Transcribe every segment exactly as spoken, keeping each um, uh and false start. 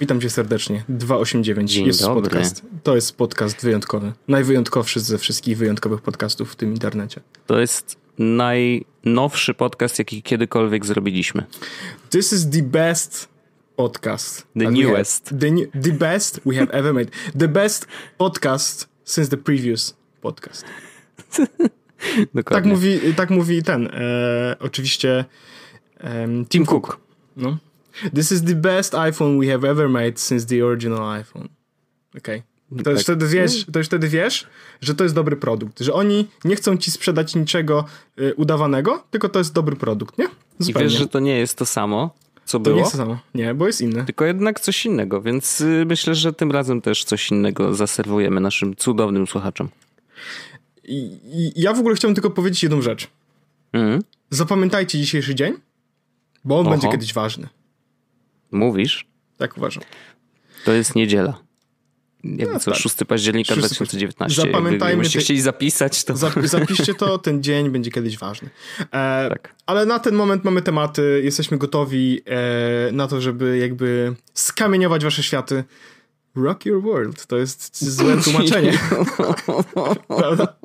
Witam cię serdecznie. dwieście osiemdziesiąt dziewięć Dzień jest dobry. podcast. To jest podcast wyjątkowy. Najwyjątkowszy ze wszystkich wyjątkowych podcastów w tym internecie. To jest najnowszy podcast, jaki kiedykolwiek zrobiliśmy. This is the best podcast. The that we newest. have. The, new, the best we have ever made. The best podcast since the previous podcast. Dokładnie. Tak mówi, tak mówi ten, e, oczywiście e, Tim Cook. No. This is the best iPhone we have ever made since the original iPhone. Okej. Okay. To, już Tak. wtedy wiesz, to już wtedy wiesz, że to jest dobry produkt. Że oni nie chcą ci sprzedać niczego y, udawanego, tylko to jest dobry produkt, nie? I Zupełnie. wiesz, że to nie jest to samo, co to było, nie jest to samo. Nie, bo jest inne. tylko jednak coś innego, więc y, myślę, że tym razem też coś innego zaserwujemy naszym cudownym słuchaczom. I, i ja w ogóle chciałem tylko powiedzieć jedną rzecz. Mhm. Zapamiętajcie dzisiejszy dzień, bo on Oho. będzie kiedyś ważny. Mówisz? Tak uważam. To jest niedziela. Jakby No co, tak. szóstego października szóstego dwa tysiące dziewiętnastego. Zapamiętajmy Jakbyście te- chcieli zapisać, to... Zap- zapiszcie to, ten dzień będzie kiedyś ważny. E, Tak. Ale na ten moment mamy tematy, jesteśmy gotowi e, na to, żeby jakby skamieniować wasze światy. Rock your world. To jest złe tłumaczenie. Prawda?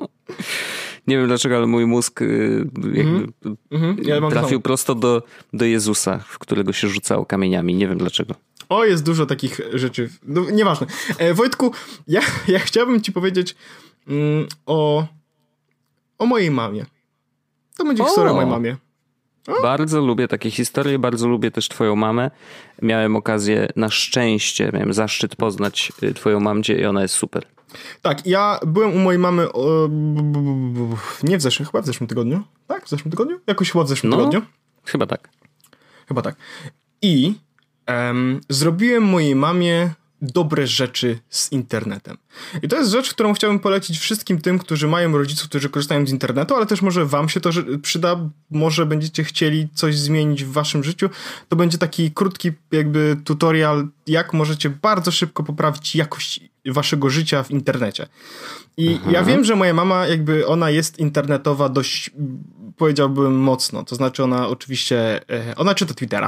Nie wiem dlaczego, ale mój mózg y, jakby Mhm. Ja mam trafił znowu. prosto do, do Jezusa, w którego się rzucało kamieniami. Nie wiem dlaczego. O, jest dużo takich rzeczy. No, nieważne. E, Wojtku, ja, ja chciałbym ci powiedzieć mm, o, o mojej mamie. To będzie O! historia o mojej mamie. Bardzo lubię takie historie, bardzo lubię też twoją mamę. Miałem okazję, na szczęście, miałem zaszczyt poznać y, twoją mamcię i ona jest super. Tak, ja byłem u mojej mamy o, b- b- b- b- nie w zeszłym, chyba w zeszłym tygodniu. Tak, w zeszłym tygodniu? Jakoś chyba w zeszłym No. tygodniu. Chyba tak. Chyba tak. I em, zrobiłem mojej mamie dobre rzeczy z internetem. I to jest rzecz, którą chciałbym polecić wszystkim tym, którzy mają rodziców, którzy korzystają z internetu, ale też może wam się to że- przyda, może będziecie chcieli coś zmienić w waszym życiu. To będzie taki krótki jakby tutorial, jak możecie bardzo szybko poprawić jakość waszego życia w internecie. I Mhm. ja wiem, że moja mama jakby ona jest internetowa dość, powiedziałbym, mocno. To znaczy ona oczywiście, e, ona czyta Twittera,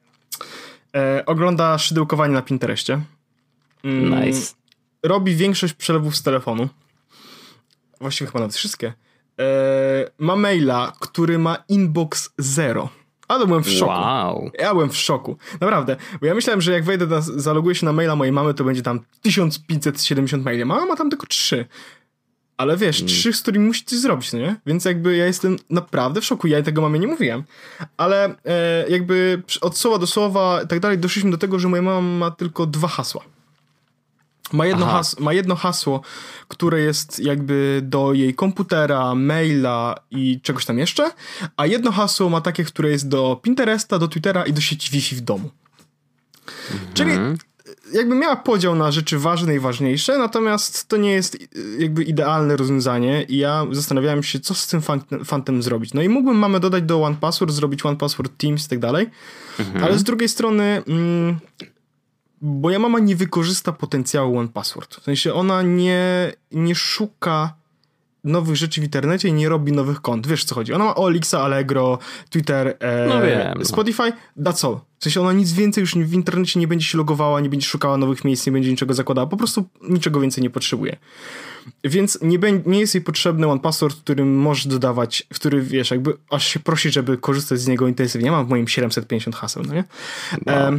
e, ogląda szydełkowanie na Pinterestie. Mm, Nice. Robi większość przelewów z telefonu. Właściwie chyba nawet wszystkie. E, ma maila, który ma inbox zero. Ale byłem w szoku. Wow. Ja byłem w szoku. Naprawdę. Bo ja myślałem, że jak wejdę, na, zaloguję się na maila mojej mamy, to będzie tam tysiąc pięćset siedemdziesiąt maili. Mama ma tam tylko trzy. Ale wiesz, Mm. trzy, z którymi musi coś zrobić, no nie? Więc jakby ja jestem naprawdę w szoku. Ja tego mamie nie mówiłem. Ale e, jakby przy- od słowa do słowa i tak dalej doszliśmy do tego, że moja mama ma tylko dwa hasła. Ma jedno, Aha. has, ma jedno hasło, które jest jakby do jej komputera, maila i czegoś tam jeszcze, a jedno hasło ma takie, które jest do Pinteresta, do Twittera i do sieci Wi-Fi w domu. Czyli jakby miała podział na rzeczy ważne i ważniejsze, natomiast to nie jest y, jakby idealne rozwiązanie i ja zastanawiałem się, co z tym fan- fantem zrobić. No i mógłbym mamę dodać do One Password, zrobić One Password Teams i tak dalej, ale z drugiej strony mm, moja mama nie wykorzysta potencjału One Password. W sensie ona nie, nie szuka nowych rzeczy w internecie i nie robi nowych kont. Wiesz, co chodzi? Ona ma Olixa, Allegro, Twitter, e, No wiem, no. Spotify, that's all. W sensie ona nic więcej już w internecie nie będzie się logowała, nie będzie szukała nowych miejsc, nie będzie niczego zakładała. Po prostu niczego więcej nie potrzebuje. Więc nie, bę- nie jest jej potrzebny One Password, w którym możesz dodawać, w który, wiesz, jakby aż się prosi, żeby korzystać z niego intensywnie. Ja mam w moim siedemset pięćdziesiąt haseł, no nie? Wow. Em,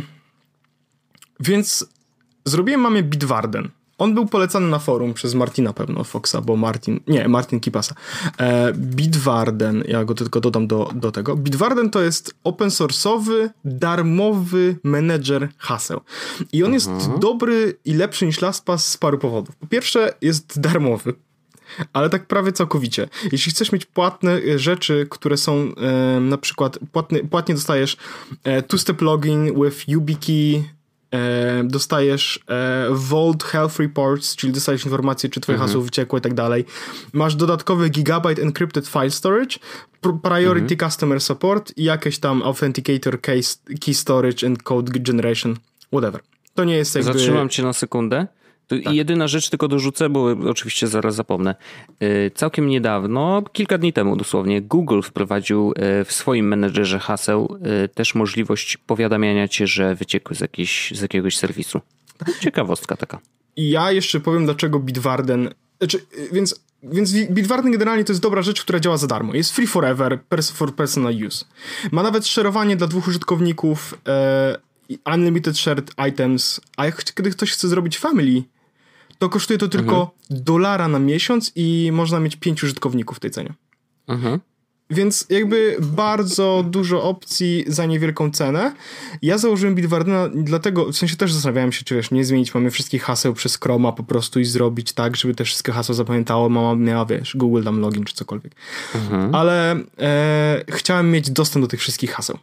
Więc zrobiłem mamie Bitwarden. On był polecany na forum przez Martina pewno, Foxa, bo Martin, nie, Martin Kipasa. E, Bitwarden, ja go tylko dodam do, do tego. Bitwarden to jest open source'owy, darmowy menedżer haseł. I on jest dobry i lepszy niż LastPass z paru powodów. Po pierwsze jest darmowy, ale tak prawie całkowicie. Jeśli chcesz mieć płatne e, rzeczy, które są e, na przykład płatny, płatnie dostajesz e, two-step login with YubiKey, e, dostajesz e, Vault Health Reports, czyli dostajesz informacje, czy twoje hasło wyciekło i tak dalej. Masz dodatkowy gigabyte encrypted file storage, pr- priority customer support i jakieś tam authenticator case, key storage and code generation, whatever. To nie jest jakby... Zatrzymam cię na sekundę. To tak. Jedyna rzecz tylko dorzucę, bo oczywiście zaraz zapomnę. Całkiem niedawno, kilka dni temu dosłownie, Google wprowadził w swoim menedżerze haseł też możliwość powiadamiania cię, że wyciekły z, jakiejś, z jakiegoś serwisu. Ciekawostka taka. I ja jeszcze powiem, dlaczego Bitwarden... Znaczy, więc, więc Bitwarden generalnie to jest dobra rzecz, która działa za darmo. Jest free forever, for personal use. Ma nawet szerowanie dla dwóch użytkowników, e, unlimited shared items, a jak, kiedy ktoś chce zrobić family, to kosztuje to tylko mhm. dolara na miesiąc i można mieć pięć użytkowników w tej cenie. Mhm. Więc jakby bardzo dużo opcji za niewielką cenę. Ja założyłem Bitwardena dlatego, w sensie też zastanawiałem się, czy wiesz, nie zmienić mamy wszystkich haseł przez Chroma po prostu i zrobić tak, żeby te wszystkie hasła zapamiętało, mama miała, wiesz, Google tam login czy cokolwiek. Mhm. Ale e, chciałem mieć dostęp do tych wszystkich haseł.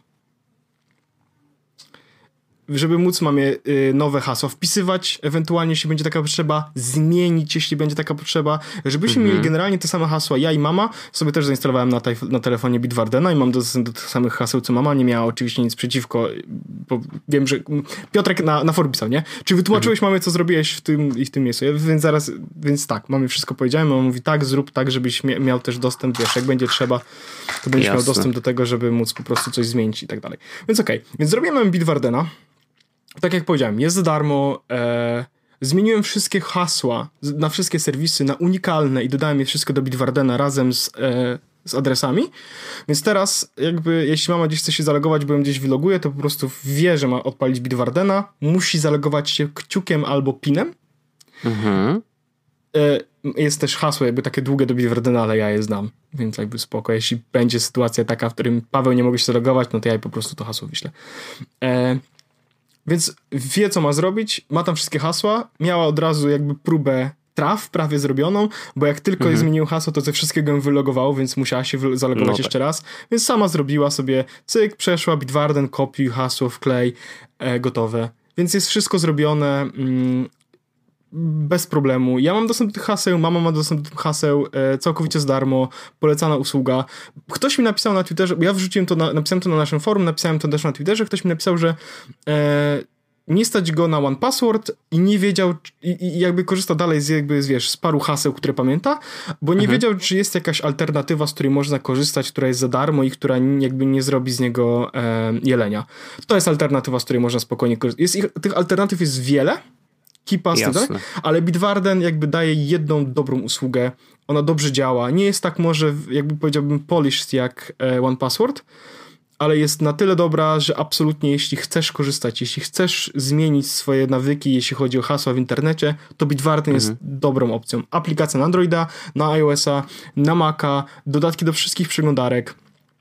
Żeby móc mamy y, nowe hasła wpisywać, ewentualnie jeśli będzie taka potrzeba, zmienić, jeśli będzie taka potrzeba, żebyśmy mm-hmm. mieli generalnie te same hasła. Ja i mama sobie też zainstalowałem na, taj- na telefonie Bitwardena i mam dostęp do tych samych haseł, co mama. Nie miała oczywiście nic przeciwko, bo wiem, że Piotrek na, na forum pisał, nie? Czy wytłumaczyłeś mm-hmm. mamie, co zrobiłeś w tym i w tym miejscu? Ja, więc zaraz, więc tak, mamie wszystko powiedziałem, mama mówi tak, zrób tak, żebyś mia- miał też dostęp, wiesz, jak będzie trzeba, to będziesz Jasne. miał dostęp do tego, żeby móc po prostu coś zmienić i tak dalej. Więc okej, okay. Więc zrobiłem Bitwardena. Tak jak powiedziałem, jest za darmo. E, zmieniłem wszystkie hasła na wszystkie serwisy na unikalne i dodałem je wszystko do Bitwardena razem z, e, z adresami. Więc teraz jakby, jeśli mama gdzieś chce się zalogować, bo ją gdzieś wyloguje, to po prostu wie, że ma odpalić Bitwardena, musi zalogować się kciukiem albo pinem. Mhm. E, jest też hasło jakby takie długie do Bitwardena, ale ja je znam, więc jakby spoko. Jeśli będzie sytuacja taka, w którym Paweł nie mogę się zalogować, no to ja po prostu to hasło wyślę. E, Więc wie, co ma zrobić, ma tam wszystkie hasła, miała od razu jakby próbę traf prawie zrobioną, bo jak tylko mhm. zmienił hasło, to ze wszystkiego ją wylogowało, więc musiała się zalogować no jeszcze tak. raz, więc sama zrobiła sobie cyk, przeszła, Bitwarden, kopiuj, hasło, wklej, e, gotowe. Więc jest wszystko zrobione mm, bez problemu. Ja mam dostęp do tych haseł, mama ma dostęp do tych haseł, e, całkowicie za darmo, polecana usługa. Ktoś mi napisał na Twitterze, bo ja wrzuciłem to, na, napisałem to na naszym forum, napisałem to też na Twitterze, ktoś mi napisał, że e, nie stać go na one password i nie wiedział, i, i jakby korzysta dalej z jakby, wiesz, z paru haseł, które pamięta, bo nie mhm. wiedział, czy jest jakaś alternatywa, z której można korzystać, która jest za darmo i która jakby nie zrobi z niego e, jelenia. To jest alternatywa, z której można spokojnie korzystać. Jest ich, tych alternatyw jest wiele, KeePass, tak? Ale Bitwarden jakby daje jedną dobrą usługę, ona dobrze działa, nie jest tak może jakby powiedziałbym polished jak e, one password, ale jest na tyle dobra, że absolutnie jeśli chcesz korzystać, jeśli chcesz zmienić swoje nawyki, jeśli chodzi o hasła w internecie, to Bitwarden mhm. jest dobrą opcją. Aplikacja na Androida, na iOS-a, na Maca, dodatki do wszystkich przeglądarek.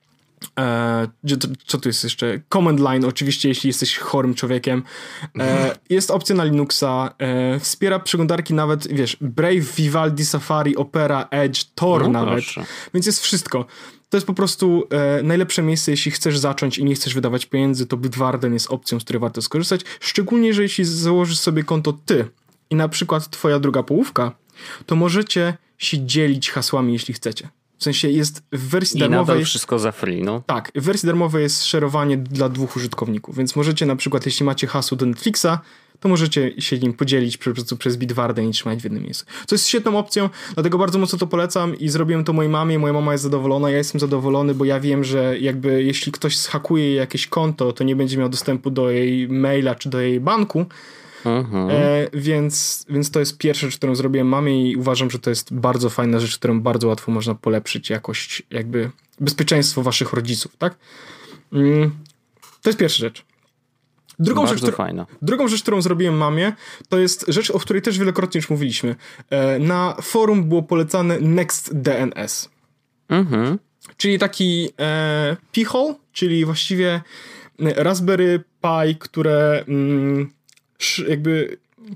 E, co tu jest jeszcze? Command line, oczywiście, jeśli jesteś chorym człowiekiem. E, jest opcja na Linuxa, e, wspiera przeglądarki nawet, wiesz, Brave, Vivaldi, Safari, Opera, Edge, Tor no, nawet. Proszę. Więc jest wszystko. To jest po prostu e, najlepsze miejsce, jeśli chcesz zacząć i nie chcesz wydawać pieniędzy, to Bitwarden jest opcją, z której warto skorzystać. Szczególnie, że jeśli założysz sobie konto ty i na przykład twoja druga połówka, to możecie się dzielić hasłami, jeśli chcecie. W sensie jest w wersji I darmowej... I nadal wszystko za free, no. Tak, w wersji darmowej jest szerowanie dla dwóch użytkowników, więc możecie na przykład, jeśli macie hasło do Netflixa, to możecie się nim podzielić po prostu przez Bitwarden i trzymać w jednym miejscu. Co jest świetną opcją, dlatego bardzo mocno to polecam i zrobiłem to mojej mamie, moja mama jest zadowolona, ja jestem zadowolony, bo ja wiem, że jakby jeśli ktoś zhakuje jej jakieś konto, to nie będzie miał dostępu do jej maila czy do jej banku, mhm. e, więc, więc to jest pierwsza rzecz, którą zrobiłem mamie i uważam, że to jest bardzo fajna rzecz, którą bardzo łatwo można polepszyć jakość, jakby bezpieczeństwo waszych rodziców, tak? Mm, to jest pierwsza rzecz. Drugą rzecz, którą, fajna. drugą rzecz, którą zrobiłem mamie, to jest rzecz, o której też wielokrotnie już mówiliśmy. E, na forum było polecane NextDNS. Mhm. Czyli taki e, Pi-hole, czyli właściwie Raspberry Pi, które mm, sz, jakby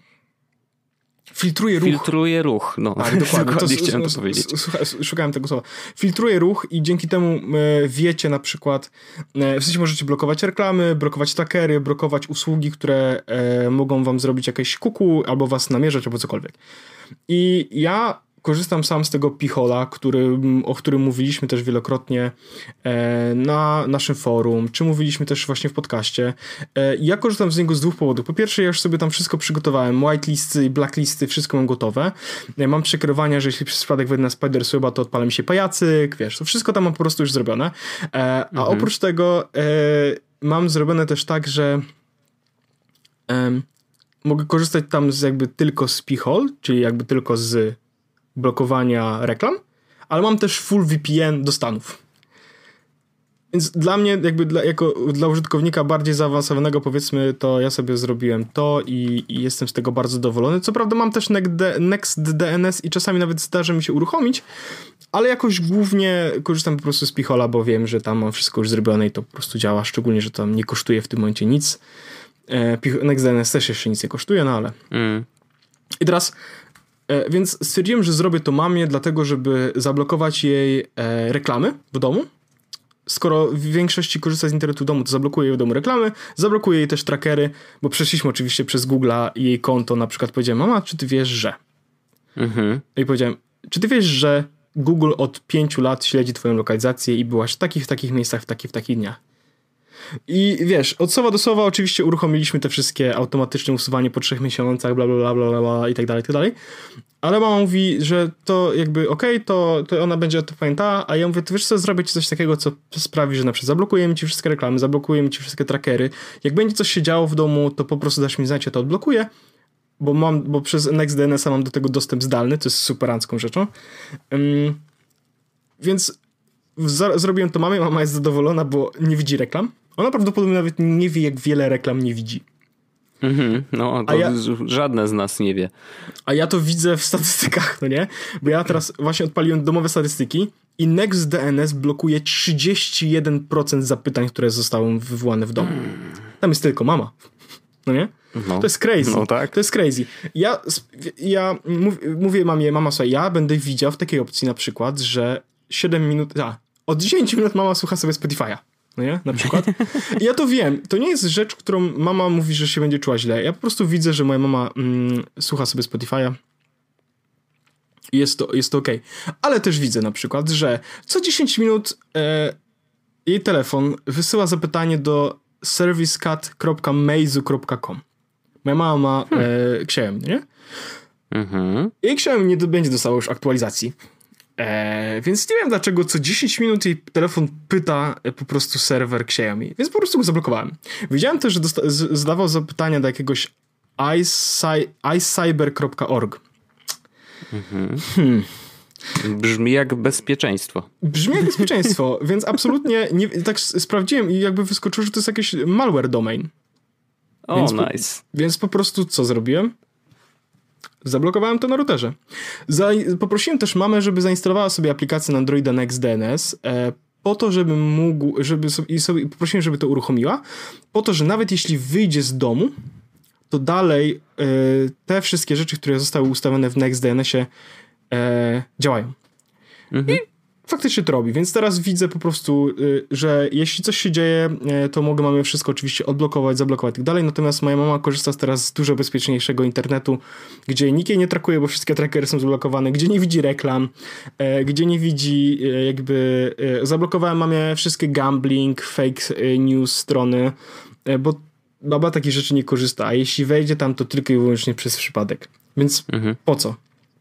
filtruje ruch. Filtruje ruch, no. Tak, dokładnie. dokładnie to, chciałem to powiedzieć. Szukałem tego słowa. Filtruje ruch i dzięki temu e, wiecie na przykład, e, w sensie możecie blokować reklamy, blokować trackery, blokować usługi, które e, mogą wam zrobić jakieś kuku, albo was namierzać, albo cokolwiek. I ja korzystam sam z tego P-hola, który, o którym mówiliśmy też wielokrotnie e, na naszym forum, czy mówiliśmy też właśnie w podcaście. E, ja korzystam z niego z dwóch powodów. Po pierwsze, ja już sobie tam wszystko przygotowałem, whitelisty i blacklisty, wszystko mam gotowe. E, mam przekierowania, że jeśli przez przypadek wejdę na Spidersweba, to odpala mi się pajacyk, wiesz, to wszystko tam mam po prostu już zrobione. E, a mhm. oprócz tego e, mam zrobione też tak, że e, mogę korzystać tam z jakby tylko z P-hole, czyli jakby tylko z blokowania reklam, ale mam też full V P N do Stanów. Więc dla mnie, jakby dla, jako dla użytkownika bardziej zaawansowanego, powiedzmy, to ja sobie zrobiłem to i, i jestem z tego bardzo zadowolony. Co prawda mam też NextDNS i czasami nawet zdarzy mi się uruchomić, ale jakoś głównie korzystam po prostu z P-hola, bo wiem, że tam mam wszystko już zrobione i to po prostu działa, szczególnie, że tam nie kosztuje w tym momencie nic. NextDNS też jeszcze nic nie kosztuje, no ale... Mm. I teraz... Więc stwierdziłem, że zrobię to mamie, dlatego żeby zablokować jej e, reklamy w domu. Skoro w większości korzysta z internetu w domu, to zablokuję jej w domu reklamy, zablokuję jej też trackery, bo przeszliśmy oczywiście przez Google'a jej konto, na przykład powiedziałem, mama, czy ty wiesz, że? Mhm. I powiedziałem, czy ty wiesz, że Google od pięciu lat śledzi twoją lokalizację i byłaś w takich, w takich miejscach, w takich, w takich dniach. I wiesz, od słowa do słowa oczywiście uruchomiliśmy te wszystkie automatyczne usuwanie po trzech miesiącach, bla, bla, bla, bla, bla i tak dalej, i tak dalej. Ale mama mówi, że to jakby okej, okay, to, to ona będzie to pamiętała, a ja mówię, to wiesz co, zrobię ci coś takiego, co sprawi, że na przykład zablokujemy ci wszystkie reklamy, zablokujemy ci wszystkie trackery. Jak będzie coś się działo w domu, to po prostu dasz mi znać, ja to odblokuję, bo mam, bo przez NextDNS-a mam do tego dostęp zdalny, to jest superancką rzeczą. Um, więc z- zrobiłem to mamie, mama jest zadowolona, bo nie widzi reklam. Ona prawdopodobnie nawet nie wie, jak wiele reklam nie widzi. Mm-hmm. No, to ja, żadne z nas nie wie. A ja to widzę w statystykach, no nie? Bo ja teraz właśnie odpaliłem domowe statystyki i NextDNS blokuje trzydzieści jeden procent zapytań, które zostały wywołane w domu. Tam jest tylko mama. No nie? No. To jest crazy. No tak. To jest crazy. Ja, ja mów, mówię mamie, mama, słuchaj, ja będę widział w takiej opcji na przykład, że siedem minut, a, od dziesięć minut mama słucha sobie Spotify'a. No nie? Na przykład. I ja to wiem. To nie jest rzecz, którą mama mówi, że się będzie czuła źle. Ja po prostu widzę, że moja mama mm, słucha sobie Spotify'a. I jest to, jest to okej. Okay. Ale też widzę na przykład, że co dziesięć minut e, jej telefon wysyła zapytanie do servicecat kropka meizu kropka com. Moja mama ma hmm. e, Xiaomi, nie? Mhm. Jej Xiaomi nie będzie dostało już aktualizacji. Eee, więc nie wiem, dlaczego co dziesięć minut jej telefon pyta po prostu serwer Xiaomi, więc po prostu go zablokowałem. Wiedziałem też, że dosta- z- zadawał zapytania do jakiegoś icyber kropka org. Mhm. Hmm. Brzmi jak bezpieczeństwo. Brzmi jak bezpieczeństwo, więc absolutnie nie, tak sprawdziłem i jakby wyskoczyło, że to jest jakiś malware domain. O, więc nice. Po, więc po prostu co zrobiłem? Zablokowałem to na routerze. Za, poprosiłem też mamę, żeby zainstalowała sobie aplikację na Androida NextDNS e, po to, żeby mógł, żeby sobie, i sobie, poprosiłem, żeby to uruchomiła, po to, że nawet jeśli wyjdzie z domu, to dalej e, te wszystkie rzeczy, które zostały ustawione w NextDNS-ie e, działają. Mhm. I faktycznie to robi, więc teraz widzę po prostu, y, że jeśli coś się dzieje, y, to mogę mamy wszystko oczywiście odblokować, zablokować i tak dalej, natomiast moja mama korzysta teraz z dużo bezpieczniejszego internetu, gdzie nikt jej nie trackuje, bo wszystkie trackery są zablokowane, gdzie nie widzi reklam, y, gdzie nie widzi y, jakby... Y, zablokowałem mamie wszystkie gambling, fake y, news strony, y, bo baba takich rzeczy nie korzysta, a jeśli wejdzie tam, to tylko i wyłącznie przez przypadek. Więc mhm. po co?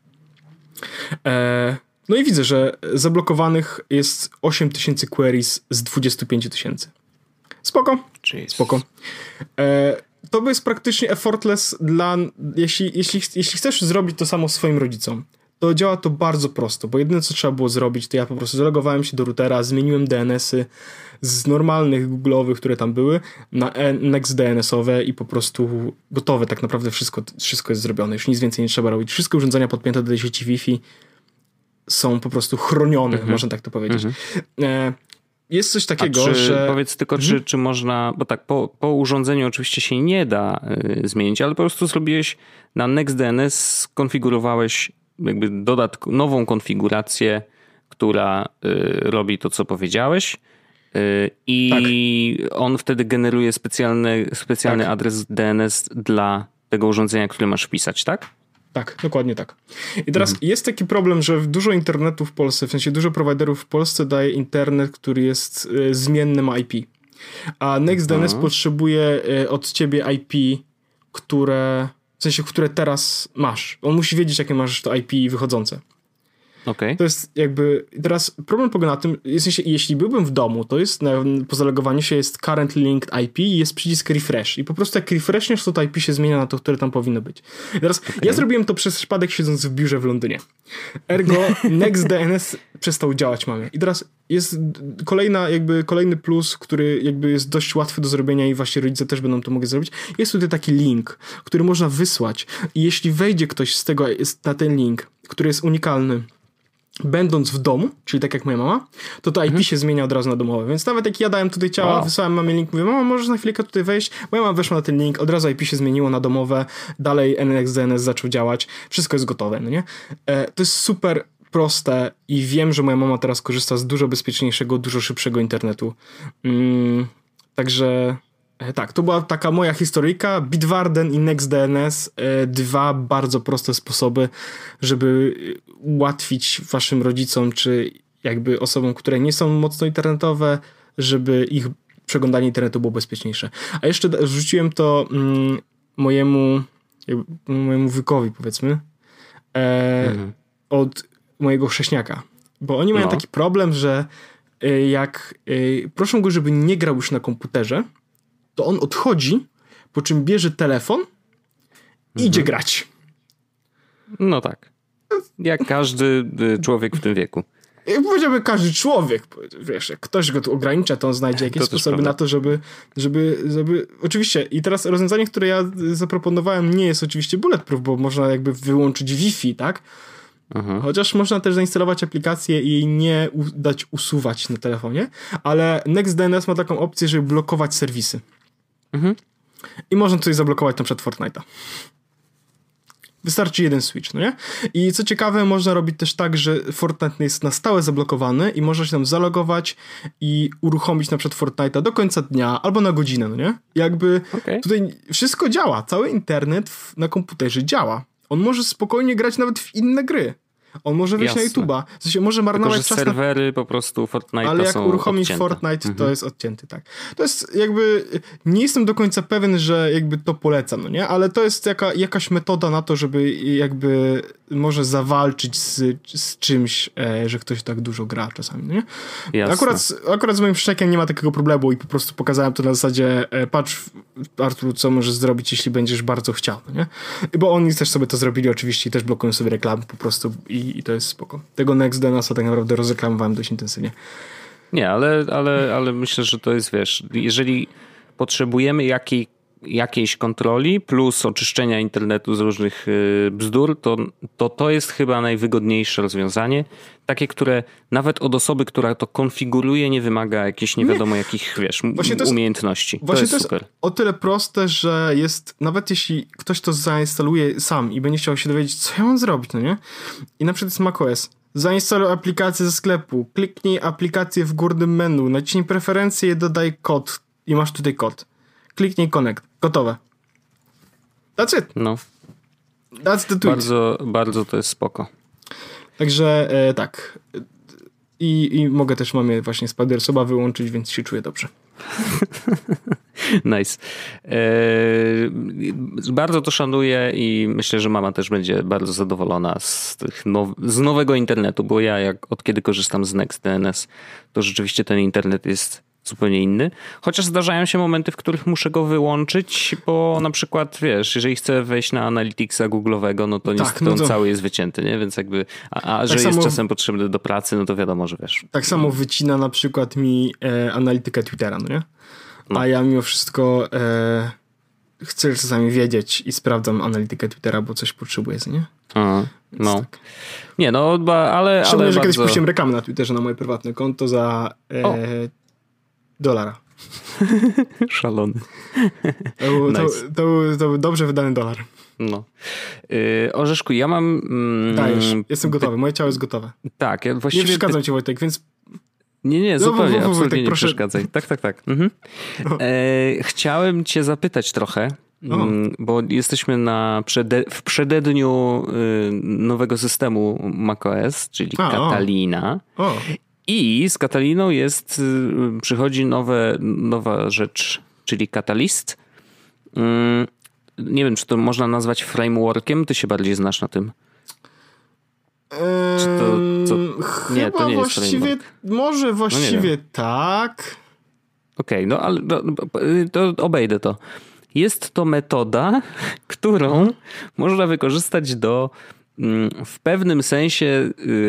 E, No i widzę, że zablokowanych jest osiem tysięcy queries z dwadzieścia pięć tysięcy. Spoko. Jesus. Spoko. E, to jest praktycznie effortless dla... Jeśli, jeśli, jeśli chcesz zrobić to samo swoim rodzicom, to działa to bardzo prosto, bo jedyne co trzeba było zrobić, to ja po prostu zalogowałem się do routera, zmieniłem D N S-y z normalnych google'owych, które tam były, na NextDNS-owe i po prostu gotowe. Tak naprawdę wszystko, wszystko jest zrobione. Już nic więcej nie trzeba robić. Wszystkie urządzenia podpięte do sieci Wi-Fi są po prostu chronione, mm-hmm. można tak to powiedzieć. Mm-hmm. Jest coś takiego, czy, że... Powiedz tylko, mm-hmm. czy, czy można... Bo tak, po, po urządzeniu oczywiście się nie da y, zmienić, ale po prostu zrobiłeś na NextDNS, skonfigurowałeś jakby dodatk- nową konfigurację, która y, robi to, co powiedziałeś y, i tak. on wtedy generuje specjalny, specjalny tak. adres D N S dla tego urządzenia, które masz wpisać, tak? Tak, dokładnie tak. I teraz mhm. jest taki problem, że dużo internetu w Polsce, w sensie dużo prowajderów w Polsce daje internet, który jest y, zmiennym I P. A NextDNS mhm. potrzebuje y, od ciebie I P, które, w sensie, które teraz masz. On musi wiedzieć, jakie masz to I P wychodzące. Okay. To jest jakby, teraz problem polega na tym, w sensie, jeśli byłbym w domu, to jest na, po zalogowaniu się jest currently linked I P i jest przycisk refresh i po prostu jak refreshniesz, to to I P się zmienia na to, które tam powinno być. I teraz okay. ja zrobiłem to przez przypadek siedząc w biurze w Londynie. Ergo NextDNS przestał działać mamie. I teraz jest kolejna jakby kolejny plus, który jakby jest dość łatwy do zrobienia i właśnie rodzice też będą to mogli zrobić. Jest tutaj taki link, który można wysłać i jeśli wejdzie ktoś z tego na ten link, który jest unikalny, będąc w domu, czyli tak jak moja mama, to to I P mhm. się zmienia od razu na domowe. Więc nawet jak ja dałem tutaj ciała, wow. wysłałem mamie link, mówię, mama, możesz na chwilkę tutaj wejść? Moja mama weszła na ten link, od razu I P się zmieniło na domowe, dalej NextDNS zaczął działać, wszystko jest gotowe, no nie? E, to jest super proste i wiem, że moja mama teraz korzysta z dużo bezpieczniejszego, dużo szybszego internetu. Mm, także... Tak, to była taka moja historyjka. Bitwarden i NextDNS, dwa bardzo proste sposoby, żeby ułatwić waszym rodzicom, czy jakby osobom, które nie są mocno internetowe, żeby ich przeglądanie internetu było bezpieczniejsze. A jeszcze wrzuciłem to mm, mojemu mojemu wujkowi, powiedzmy, e, mhm. od mojego chrześniaka. Bo oni mają no. taki problem, że jak e, proszą go, żeby nie grał już na komputerze, to on odchodzi, po czym bierze telefon i mhm. idzie grać. No tak. Jak każdy człowiek w tym wieku. Ja powiedziałbym każdy człowiek. Wiesz, jak ktoś go tu ogranicza, to on znajdzie jakieś to sposoby na to, żeby, żeby, żeby... Oczywiście, i teraz rozwiązanie, które ja zaproponowałem, nie jest oczywiście bulletproof, bo można jakby wyłączyć Wi-Fi, tak? Mhm. Chociaż można też zainstalować aplikację i jej nie u- dać usuwać na telefonie, ale NextDNS ma taką opcję, żeby blokować serwisy. Mhm. I można coś zablokować na przykład Fortnite'a. Wystarczy jeden switch, no nie? I co ciekawe, można robić też tak, że Fortnite jest na stałe zablokowany i można się tam zalogować i uruchomić na przykład Fortnite'a do końca dnia albo na godzinę, no nie? Jakby okay. tutaj wszystko działa. Cały internet w, na komputerze działa. On może spokojnie grać nawet w inne gry. On może wejść Jasne. na YouTube'a. W sensie może marnować Tylko, że czas serwery na... po prostu Fortnite'a Ale jak są uruchomić odcięte. Fortnite, mhm. to jest odcięty, tak. To jest jakby... Nie jestem do końca pewien, że jakby to polecam, no nie? Ale to jest jaka, jakaś metoda na to, żeby jakby może zawalczyć z, z czymś, e, że ktoś tak dużo gra czasami, no nie? Jasne. Akurat, akurat z moim szczekiem nie ma takiego problemu i po prostu pokazałem to na zasadzie e, patrz, Artur, co możesz zrobić, jeśli będziesz bardzo chciał, no nie? Bo oni też sobie to zrobili oczywiście i też blokują sobie reklamy po prostu i, i to jest spoko. Tego NextDNS-a tak naprawdę rozreklamowałem dość intensywnie. Nie, ale, ale, ale myślę, że to jest, wiesz, jeżeli potrzebujemy jakiej, jakiejś kontroli plus oczyszczenia internetu z różnych bzdur, to, to to jest chyba najwygodniejsze rozwiązanie. Takie, które nawet od osoby, która to konfiguruje, nie wymaga jakichś nie wiadomo nie. jakich, wiesz, właśnie jest, umiejętności. To właśnie jest to jest super. O tyle proste, że jest, nawet jeśli ktoś to zainstaluje sam i będzie chciał się dowiedzieć, co ja mam zrobić, no nie? I na przykład jest macOS. Zainstaluj aplikację ze sklepu, kliknij aplikację w górnym menu, naciśnij preferencje i dodaj kod i masz tutaj kod. Kliknij connect. Gotowe. That's it. No. That's the tweet. Bardzo, bardzo to jest spoko. Także e, tak. I, I mogę też mamie właśnie Spider-Soba wyłączyć, więc się czuję dobrze. Nice. Eee, bardzo to szanuję i myślę, że mama też będzie bardzo zadowolona z, tych now, z nowego internetu, bo ja jak od kiedy korzystam z NextDNS, to rzeczywiście ten internet jest zupełnie inny. Chociaż zdarzają się momenty, w których muszę go wyłączyć, bo na przykład, wiesz, jeżeli chcę wejść na Analyticsa Google'owego, no to tak, niestety no on to... cały jest wycięty, nie? Więc jakby, a, a tak że samo... jest czasem potrzebny do pracy, no to wiadomo, że wiesz. Tak samo wycina na przykład mi e, analitykę Twittera, no nie? No. A ja mimo wszystko e, chcę czasami wiedzieć i sprawdzam analitykę Twittera, bo coś potrzebuję, nie? Aha, no. Tak. Nie, no, ale... Szczególnie, ale że bardzo... kiedyś puściłem reklamę na Twitterze na moje prywatne konto za e, dolara. Szalony. To był, nice. to, to, był, to był dobrze wydany dolar. No. Yy, Orzeszku, ja mam... Mm, Dajesz, jestem gotowy, moje ciało jest gotowe. Tak, ja właściwie... Nie przeszkadzam ci, Wojtek, więc... Nie, nie, zupełnie, no, w, w, w, absolutnie Wojtek, nie proszę. przeszkadzaj. Tak, tak, tak. Mhm. E, chciałem cię zapytać trochę, O. bo jesteśmy na przede, w przededniu nowego systemu macOS, czyli A, Catalina. O. O. I z Cataliną jest, przychodzi nowe, nowa rzecz, czyli Catalyst. Nie wiem, czy to można nazwać frameworkiem. Ty się bardziej znasz na tym. Eee, Czy to, co? Nie, chyba to nie jest właściwie, framework. może właściwie no tak. Okej, okay, no ale to, to obejdę to. Jest to metoda, którą można wykorzystać do w pewnym sensie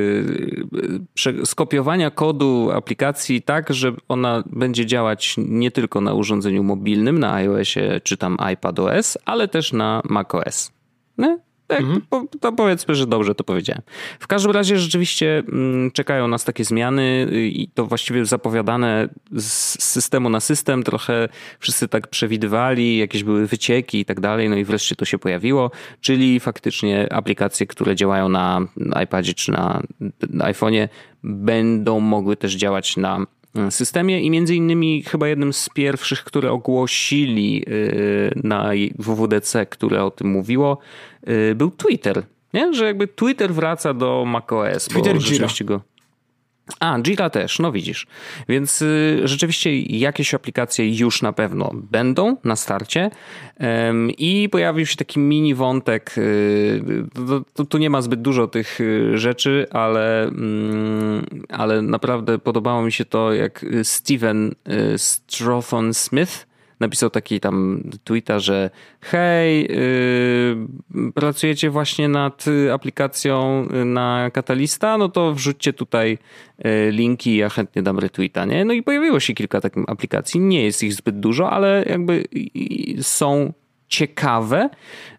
skopiowania kodu aplikacji tak, że ona będzie działać nie tylko na urządzeniu mobilnym, na iOSie czy tam iPadOS, ale też na macOS. Nie? Tak, mhm. to, to powiedzmy, że dobrze to powiedziałem. W każdym razie rzeczywiście czekają nas takie zmiany i to właściwie zapowiadane z systemu na system. Trochę wszyscy tak przewidywali, jakieś były wycieki i tak dalej, no i wreszcie to się pojawiło, czyli faktycznie aplikacje, które działają na iPadzie czy na, na iPhone'ie będą mogły też działać na systemie i między innymi chyba jednym z pierwszych, które ogłosili na W W D C, które o tym mówiło, był Twitter, nie? Że jakby Twitter wraca do macOS. Twitter Gira. Go... A, Gira też, no widzisz. Więc y, rzeczywiście jakieś aplikacje już na pewno będą na starcie ym, i pojawił się taki mini wątek, y, to, to, tu nie ma zbyt dużo tych y, rzeczy, ale, y, ale naprawdę podobało mi się to, jak Steven y, Strawson-Smith napisał taki tam tweeta, że hej, yy, pracujecie właśnie nad aplikacją na Catalysta, no to wrzućcie tutaj yy, linki, ja chętnie dam retweeta, nie? No i pojawiło się kilka takich aplikacji, nie jest ich zbyt dużo, ale jakby yy, są ciekawe.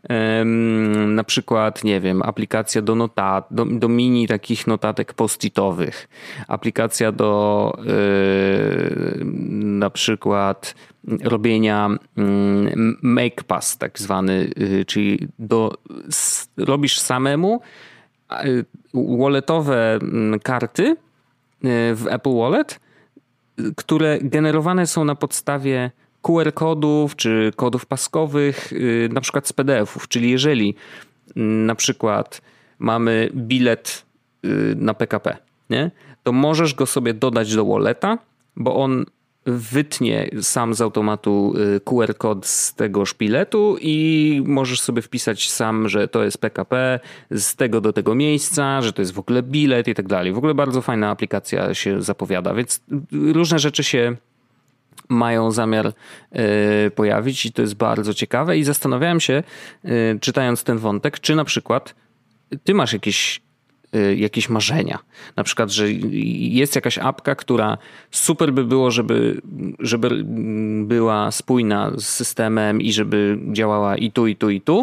Um, na przykład, nie wiem, aplikacja do notat, do, do mini takich notatek post-itowych. Aplikacja do yy, na przykład robienia yy, MakePass tak zwany, yy, czyli do, s, robisz samemu yy, walletowe yy, karty yy, w Apple Wallet, yy, które generowane są na podstawie Q R kodów czy kodów paskowych, yy, na przykład z P D F-ów. Czyli jeżeli yy, na przykład mamy bilet yy, na P K P, nie? To możesz go sobie dodać do walleta, bo on wytnie sam z automatu Q R kod z tegoż biletu i możesz sobie wpisać sam, że to jest P K P z tego do tego miejsca, że to jest w ogóle bilet i tak dalej. W ogóle bardzo fajna aplikacja się zapowiada, więc różne rzeczy się mają zamiar y, pojawić i to jest bardzo ciekawe i zastanawiałem się, y, czytając ten wątek, czy na przykład ty masz jakieś, y, jakieś marzenia. Na przykład, że jest jakaś apka, która super by było, żeby, żeby była spójna z systemem i żeby działała i tu, i tu, i tu.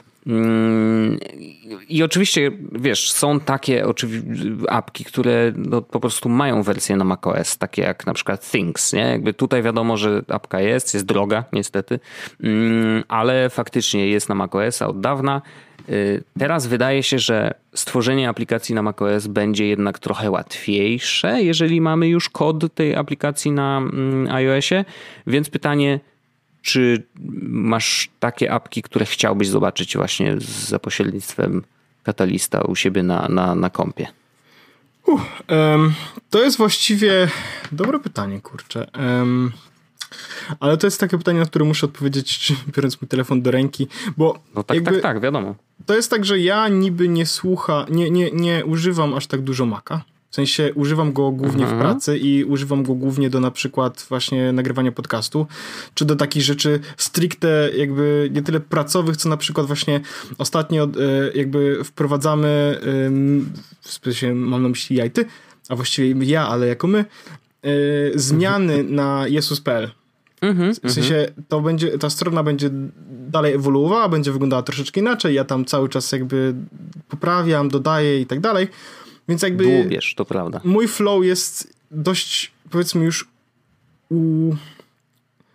I oczywiście, wiesz, są takie apki, które no, po prostu mają wersję na macOS, takie jak na przykład Things, nie? Jakby tutaj wiadomo, że apka jest, jest droga niestety, ale faktycznie jest na macOS od dawna. Teraz wydaje się, że stworzenie aplikacji na macOS będzie jednak trochę łatwiejsze, jeżeli mamy już kod tej aplikacji na iOSie, więc pytanie, czy masz takie apki, które chciałbyś zobaczyć właśnie za pośrednictwem Catalysta u siebie na, na, na kompie? Uh, um, to jest właściwie dobre pytanie, kurczę. Um, ale to jest takie pytanie, na które muszę odpowiedzieć, biorąc mój telefon do ręki, bo no tak, jakby, tak, tak, wiadomo. To jest tak, że ja niby nie słucha, nie, nie, nie używam aż tak dużo Maca. W sensie używam go głównie mhm. w pracy i używam go głównie do na przykład właśnie nagrywania podcastu, czy do takich rzeczy stricte jakby nie tyle pracowych, co na przykład właśnie ostatnio jakby wprowadzamy, w sensie mam na myśli ja i ty, a właściwie ja, ale jako my, zmiany na jesus kropka p l. Mhm, w sensie to będzie, ta strona będzie dalej ewoluowała, będzie wyglądała troszeczkę inaczej, ja tam cały czas jakby poprawiam, dodaję i tak dalej. Więc jakby dłubiesz, to prawda. Mój flow jest dość, powiedzmy już u...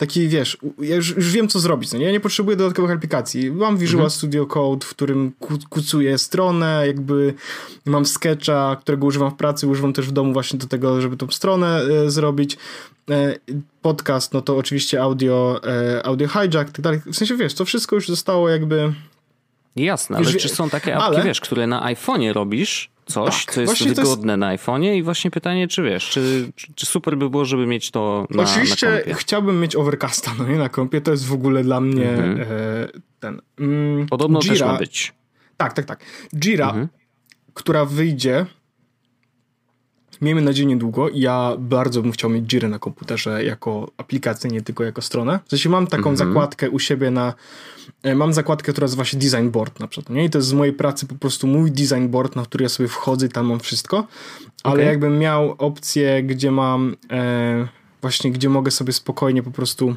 taki, wiesz, ja już, już wiem, co zrobić, no nie? Ja nie potrzebuję dodatkowych aplikacji. Mam Visual mhm. Studio Code, w którym ku, kucuję stronę, jakby mam Sketcha, którego używam w pracy, używam też w domu właśnie do tego, żeby tą stronę e, zrobić. E, podcast, no to oczywiście audio, e, audio hijack i tak dalej. W sensie, wiesz, to wszystko już zostało jakby... Jasne, ale czy są takie apki, ale... wiesz, które na iPhone'ie robisz coś, tak, co jest wygodne jest... na iPhone'ie i właśnie pytanie, czy wiesz, czy, czy, czy super by było, żeby mieć to na Oczywiście na kompie? Chciałbym mieć Overcasta, no nie, na kompie, to jest w ogóle dla mnie mhm. e, ten... Mm, Podobno Jira, też ma być. Tak, tak, tak. Jira, mhm. która wyjdzie, miejmy nadzieję niedługo, i ja bardzo bym chciał mieć Jirę na komputerze jako aplikację, nie tylko jako stronę. W sensie mam taką mhm. zakładkę u siebie na... Mam zakładkę, która nazywa się Design Board na przykład, nie? I to jest z mojej pracy po prostu mój design board, na który ja sobie wchodzę i tam mam wszystko. Ale okay. jakbym miał opcję, gdzie mam e, właśnie, gdzie mogę sobie spokojnie po prostu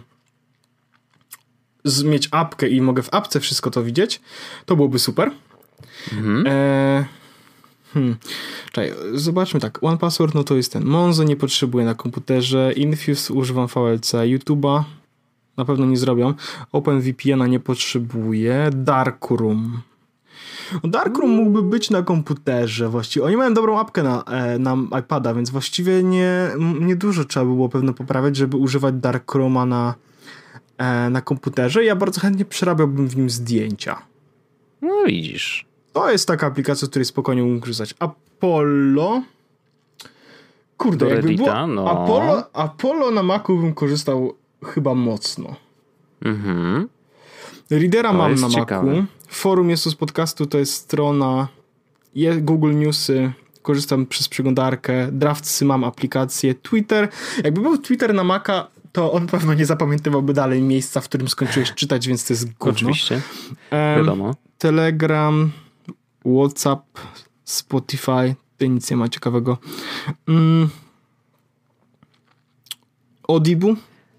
z, mieć apkę i mogę w apce wszystko to widzieć, to byłoby super. Mhm. E, hmm. Czekaj, zobaczmy tak. One Password, no to jest ten. Monzo nie potrzebuję na komputerze. Infuse używam V L C. YouTube'a na pewno nie zrobią. OpenVPN-a nie potrzebuję. Darkroom. Darkroom mógłby być na komputerze właściwie. Oni mają dobrą apkę na, na iPada, więc właściwie nie, nie dużo trzeba było pewno poprawiać, żeby używać Darkrooma na, na komputerze. Ja bardzo chętnie przerabiałbym w nim zdjęcia. No widzisz. To jest taka aplikacja, z której spokojnie mógł korzystać. Apollo... Kurde, jakby było... No. Apollo, Apollo na Macu bym korzystał chyba mocno. Mhm. Readera to mam na ciekawe. Macu. Forum jest z podcastu, to jest strona Google Newsy, korzystam przez przeglądarkę, Draftsy mam aplikację, Twitter. Jakby był Twitter na Maca, to on pewno nie zapamiętywałby dalej miejsca, w którym skończyłeś czytać, więc to jest gówno. Oczywiście, um, wiadomo. Telegram, WhatsApp, Spotify, to nic nie ma ciekawego. Um, Audible.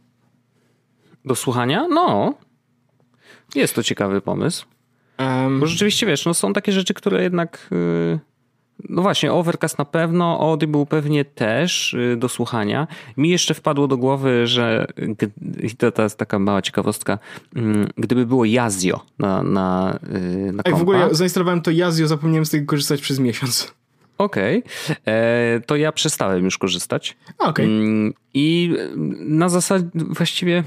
Do słuchania? No. Jest to ciekawy pomysł. Um, Bo rzeczywiście, wiesz, no są takie rzeczy, które jednak... Yy, no właśnie, Overcast na pewno, Audible pewnie też yy, do słuchania. Mi jeszcze wpadło do głowy, że i to, to jest taka mała ciekawostka, yy, gdyby było Yazio na, na, yy, na kompa. Ej, w ogóle ja zainstalowałem to Yazio, zapomniałem z tego korzystać przez miesiąc. Okej, okay. To ja przestałem już korzystać. Okej. Okay. I na zasadzie właściwie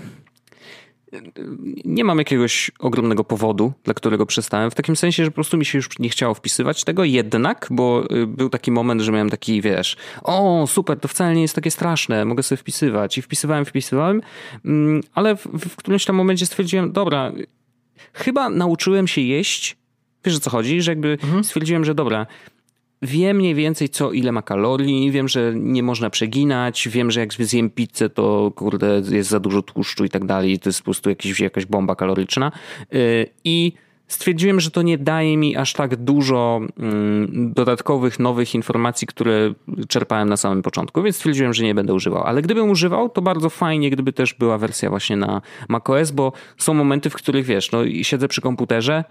nie mam jakiegoś ogromnego powodu, dla którego przestałem. W takim sensie, że po prostu mi się już nie chciało wpisywać tego jednak, bo był taki moment, że miałem taki, wiesz, o super, to wcale nie jest takie straszne, mogę sobie wpisywać. I wpisywałem, wpisywałem, ale w, w którymś tam momencie stwierdziłem, dobra, chyba nauczyłem się jeść, wiesz o co chodzi, że jakby mhm. stwierdziłem, że dobra, wiem mniej więcej co, ile ma kalorii, wiem, że nie można przeginać, wiem, że jak zjem pizzę, to kurde jest za dużo tłuszczu i tak dalej, to jest po prostu jakiś, jakaś bomba kaloryczna i stwierdziłem, że to nie daje mi aż tak dużo dodatkowych, nowych informacji, które czerpałem na samym początku, więc stwierdziłem, że nie będę używał, ale gdybym używał, to bardzo fajnie, gdyby też była wersja właśnie na macOS, bo są momenty, w których wiesz, no siedzę przy komputerze,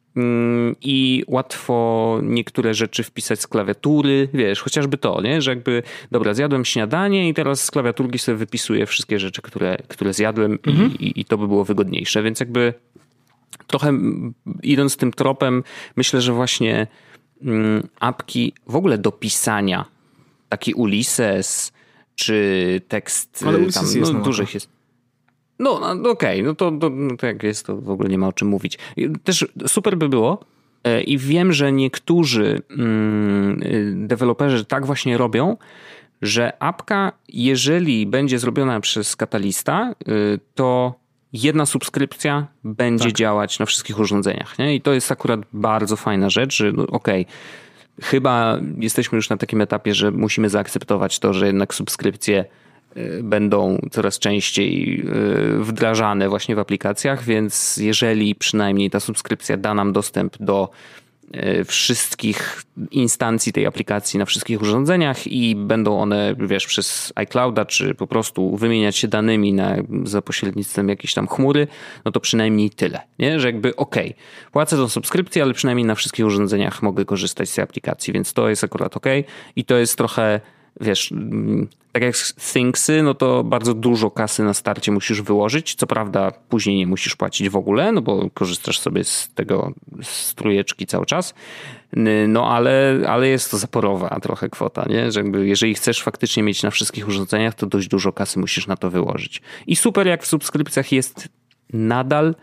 i łatwo niektóre rzeczy wpisać z klawiatury, wiesz, chociażby to, nie? Że jakby, dobra, zjadłem śniadanie i teraz z klawiaturki sobie wypisuję wszystkie rzeczy, które, które zjadłem mhm. i, i to by było wygodniejsze, więc jakby trochę idąc tym tropem, myślę, że właśnie mm, apki w ogóle do pisania, taki Ulysses czy tekst ale tam no, dużych jest. No, no okej, okay. no, to, to, no to jak jest, to w ogóle nie ma o czym mówić. Też super by było i wiem, że niektórzy mm, deweloperzy tak właśnie robią, że apka, jeżeli będzie zrobiona przez Catalysta, to jedna subskrypcja będzie tak. działać na wszystkich urządzeniach. Nie? I to jest akurat bardzo fajna rzecz, że no, okej, okay, chyba jesteśmy już na takim etapie, że musimy zaakceptować to, że jednak subskrypcje będą coraz częściej wdrażane właśnie w aplikacjach, więc jeżeli przynajmniej ta subskrypcja da nam dostęp do wszystkich instancji tej aplikacji na wszystkich urządzeniach i będą one, wiesz, przez iClouda czy po prostu wymieniać się danymi na, za pośrednictwem jakiejś tam chmury, no to przynajmniej tyle, nie? Że jakby okej, okay, płacę tą subskrypcję, ale przynajmniej na wszystkich urządzeniach mogę korzystać z tej aplikacji, więc to jest akurat okej okay. I to jest trochę wiesz, tak jak Thingsy, no to bardzo dużo kasy na starcie musisz wyłożyć. Co prawda później nie musisz płacić w ogóle, no bo korzystasz sobie z tego, z trójeczki cały czas. No ale, ale jest to zaporowa trochę kwota, nie? Że jakby jeżeli chcesz faktycznie mieć na wszystkich urządzeniach, to dość dużo kasy musisz na to wyłożyć. I super, jak w subskrypcjach jest nadal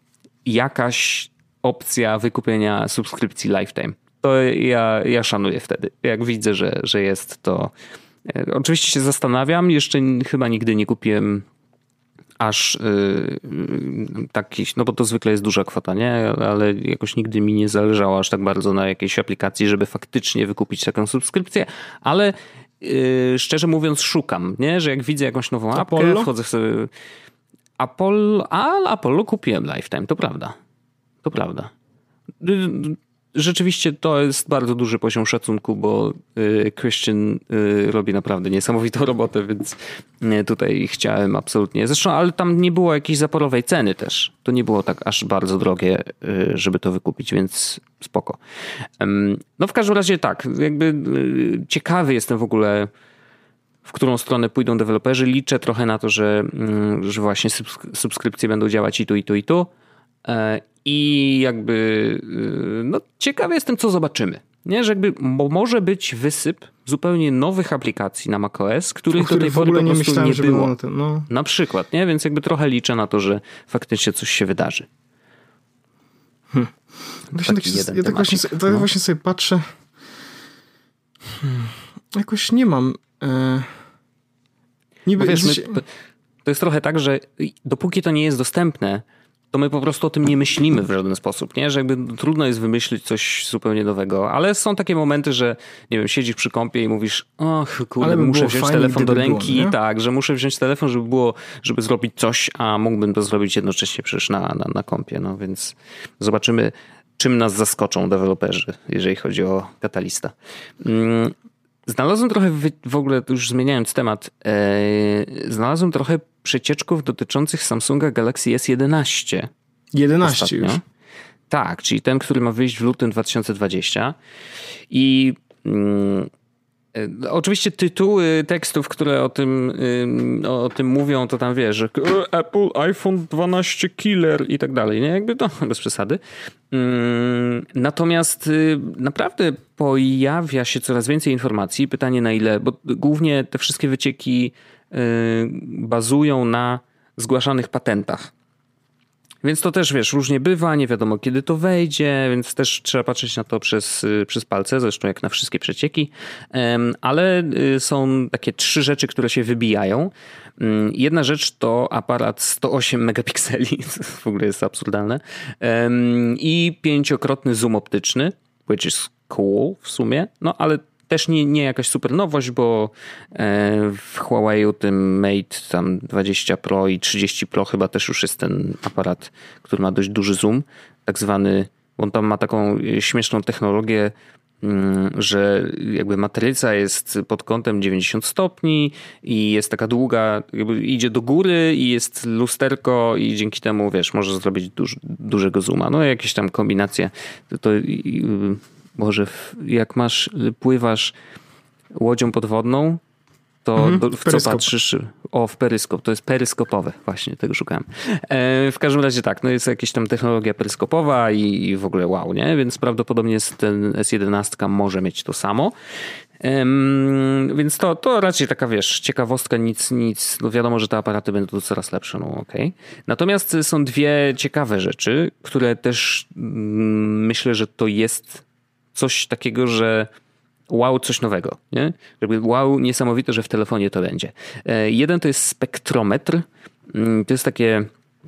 jakaś opcja wykupienia subskrypcji lifetime. To ja, ja szanuję wtedy. Jak widzę, że, że jest to... Oczywiście się zastanawiam, jeszcze chyba nigdy nie kupiłem aż yy, takich, no bo to zwykle jest duża kwota, nie? Ale jakoś nigdy mi nie zależało aż tak bardzo na jakiejś aplikacji, żeby faktycznie wykupić taką subskrypcję, ale yy, szczerze mówiąc szukam, nie? Że jak widzę jakąś nową apkę, Apollo? wchodzę sobie... Apollo, a Apollo kupiłem lifetime, to prawda. To prawda. Rzeczywiście to jest bardzo duży poziom szacunku, bo Christian robi naprawdę niesamowitą robotę, więc tutaj chciałem absolutnie. Zresztą, ale tam nie było jakiejś zaporowej ceny też. To nie było tak aż bardzo drogie, żeby to wykupić, więc spoko. No w każdym razie tak, jakby ciekawy jestem w ogóle, w którą stronę pójdą deweloperzy. Liczę trochę na to, że, że właśnie subskrypcje będą działać i tu, i tu, i tu. I jakby no ciekawy jestem, co zobaczymy. Nie, że jakby bo może być wysyp zupełnie nowych aplikacji na macOS, których do tej pory po prostu nie, nie było. Na, tym, no. na przykład, nie? Więc jakby trochę liczę na to, że faktycznie coś się wydarzy. Hmm. Właśnie tak się, ja tak, właśnie, tak no. właśnie sobie patrzę. Hmm. Jakoś nie mam... E... Niby wiesz, my, to jest trochę tak, że dopóki to nie jest dostępne, to my po prostu o tym nie myślimy w żaden sposób, nie? Że jakby trudno jest wymyślić coś zupełnie nowego, ale są takie momenty, że nie wiem, siedzisz przy kompie i mówisz, och kurde, by muszę wziąć fajnie, telefon do ręki, było, tak, że muszę wziąć telefon, żeby było, żeby zrobić coś, a mógłbym to zrobić jednocześnie przecież na, na, na kompie, no więc zobaczymy, czym nas zaskoczą deweloperzy, jeżeli chodzi o Catalysta. Mm. Znalazłem trochę, w ogóle już zmieniając temat, yy, znalazłem trochę przecieczków dotyczących Samsunga Galaxy S jedenaście. jedenaście ostatnio. Już? Tak, czyli ten, który ma wyjść w lutym dwa tysiące dwudziestym. I yy, yy, oczywiście tytuły tekstów, które o tym, yy, o tym mówią, to tam wiesz, że Apple iPhone dwanaście killer i tak dalej, nie? Jakby to bez przesady. Yy, natomiast yy, naprawdę pojawia się coraz więcej informacji. Pytanie na ile, bo głównie te wszystkie wycieki yy, bazują na zgłaszanych patentach. Więc to też, wiesz, różnie bywa, nie wiadomo kiedy to wejdzie, więc też trzeba patrzeć na to przez, przez palce, zresztą jak na wszystkie przecieki. Ale są takie trzy rzeczy, które się wybijają. Jedna rzecz to aparat sto osiem megapikseli, co w ogóle jest absurdalne, i pięciokrotny zoom optyczny, which is cool w sumie, no ale też nie, nie jakaś super nowość, bo w Huawei tym Mate tam dwadzieścia Pro i trzydzieści Pro chyba też już jest ten aparat, który ma dość duży zoom, tak zwany, on tam ma taką śmieszną technologię, że jakby matryca jest pod kątem dziewięćdziesiąt stopni i jest taka długa, jakby idzie do góry i jest lusterko i dzięki temu, wiesz, możesz zrobić duż, dużego zooma. No jakieś tam kombinacje, to, to może jak masz, pływasz łodzią podwodną, to mhm, do, w co patrzysz? O, w peryskop. To jest peryskopowe. Właśnie, tego szukałem. E, w każdym razie tak, no jest jakaś tam technologia peryskopowa i, i w ogóle wow, nie? Więc prawdopodobnie ten S jedenaście może mieć to samo. E, więc to, to raczej taka, wiesz, ciekawostka, nic, nic. No wiadomo, że te aparaty będą coraz lepsze, no okej. Okay. Natomiast są dwie ciekawe rzeczy, które też mm, myślę, że to jest coś takiego, że wow, coś nowego, nie? Jakby wow, niesamowite, że w telefonie to będzie. Jeden to jest spektrometr. To jest takie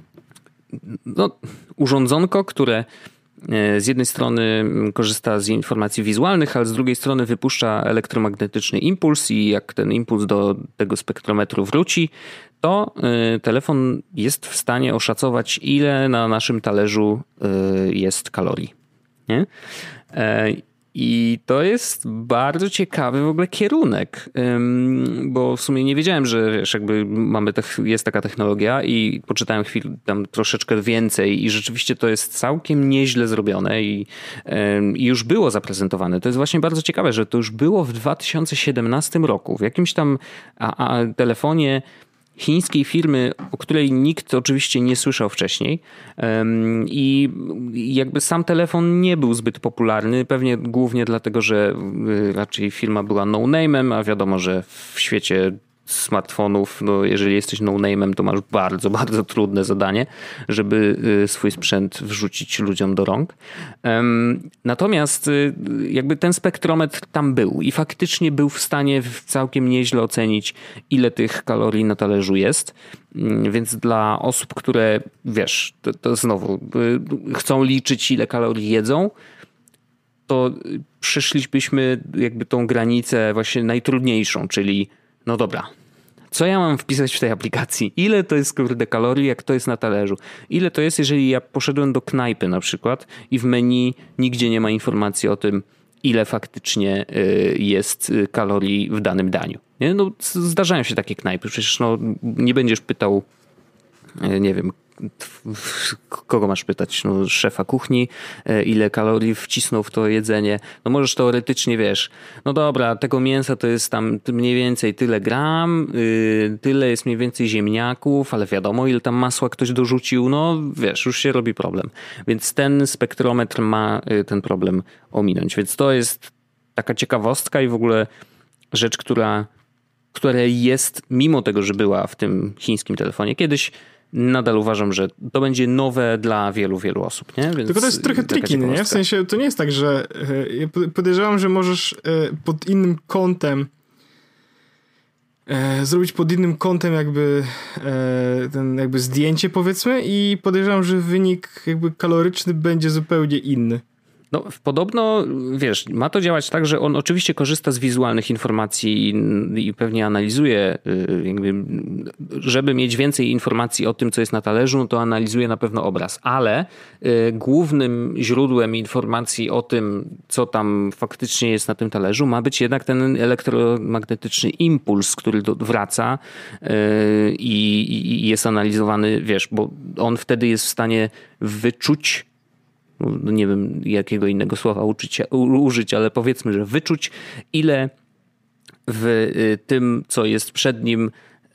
no, urządzonko, które z jednej strony korzysta z informacji wizualnych, ale z drugiej strony wypuszcza elektromagnetyczny impuls i jak ten impuls do tego spektrometru wróci, to telefon jest w stanie oszacować, ile na naszym talerzu jest kalorii. Nie? I to jest bardzo ciekawy w ogóle kierunek, bo w sumie nie wiedziałem, że wiesz, jakby mamy jest taka technologia i poczytałem chwilę tam troszeczkę więcej i rzeczywiście to jest całkiem nieźle zrobione i, i już było zaprezentowane. To jest właśnie bardzo ciekawe, że to już było w dwa tysiące siedemnastym roku w jakimś tam a, a telefonie chińskiej firmy, o której nikt oczywiście nie słyszał wcześniej i jakby sam telefon nie był zbyt popularny, pewnie głównie dlatego, że raczej firma była no-name'em, a wiadomo, że w świecie smartfonów, no jeżeli jesteś no-name'em, to masz bardzo, bardzo trudne zadanie, żeby swój sprzęt wrzucić ludziom do rąk. Natomiast jakby ten spektrometr tam był i faktycznie był w stanie całkiem nieźle ocenić, ile tych kalorii na talerzu jest. Więc dla osób, które wiesz, to, to znowu chcą liczyć, ile kalorii jedzą, to przeszlibyśmy jakby tą granicę właśnie najtrudniejszą, czyli no dobra, co ja mam wpisać w tej aplikacji? Ile to jest kurde kalorii, jak to jest na talerzu? Ile to jest, jeżeli ja poszedłem do knajpy na przykład i w menu nigdzie nie ma informacji o tym, ile faktycznie jest kalorii w danym daniu. Nie? No, zdarzają się takie knajpy. Przecież no, nie będziesz pytał, nie wiem, kogo masz pytać? No, szefa kuchni, ile kalorii wcisnął w to jedzenie. No możesz teoretycznie, wiesz, no dobra, tego mięsa to jest tam mniej więcej tyle gram, yy, tyle jest mniej więcej ziemniaków, ale wiadomo, ile tam masła ktoś dorzucił, no wiesz, już się robi problem. Więc ten spektrometr ma ten problem ominąć. Więc to jest taka ciekawostka i w ogóle rzecz, która, która jest, mimo tego, że była w tym chińskim telefonie kiedyś, nadal uważam, że to będzie nowe dla wielu, wielu osób. Nie? Więc tylko to jest trochę tricky, nie? W sensie to nie jest tak, że ja podejrzewam, że możesz pod innym kątem zrobić pod innym kątem jakby ten jakby zdjęcie powiedzmy i podejrzewam, że wynik jakby kaloryczny będzie zupełnie inny. No, podobno, wiesz, ma to działać tak, że on oczywiście korzysta z wizualnych informacji i, i pewnie analizuje, jakby, żeby mieć więcej informacji o tym, co jest na talerzu, no to analizuje na pewno obraz, ale y, głównym źródłem informacji o tym, co tam faktycznie jest na tym talerzu, ma być jednak ten elektromagnetyczny impuls, który do, wraca y, i, i jest analizowany, wiesz, bo on wtedy jest w stanie wyczuć, no nie wiem jakiego innego słowa uczyć, użyć, ale powiedzmy, że wyczuć, ile w tym, co jest przed nim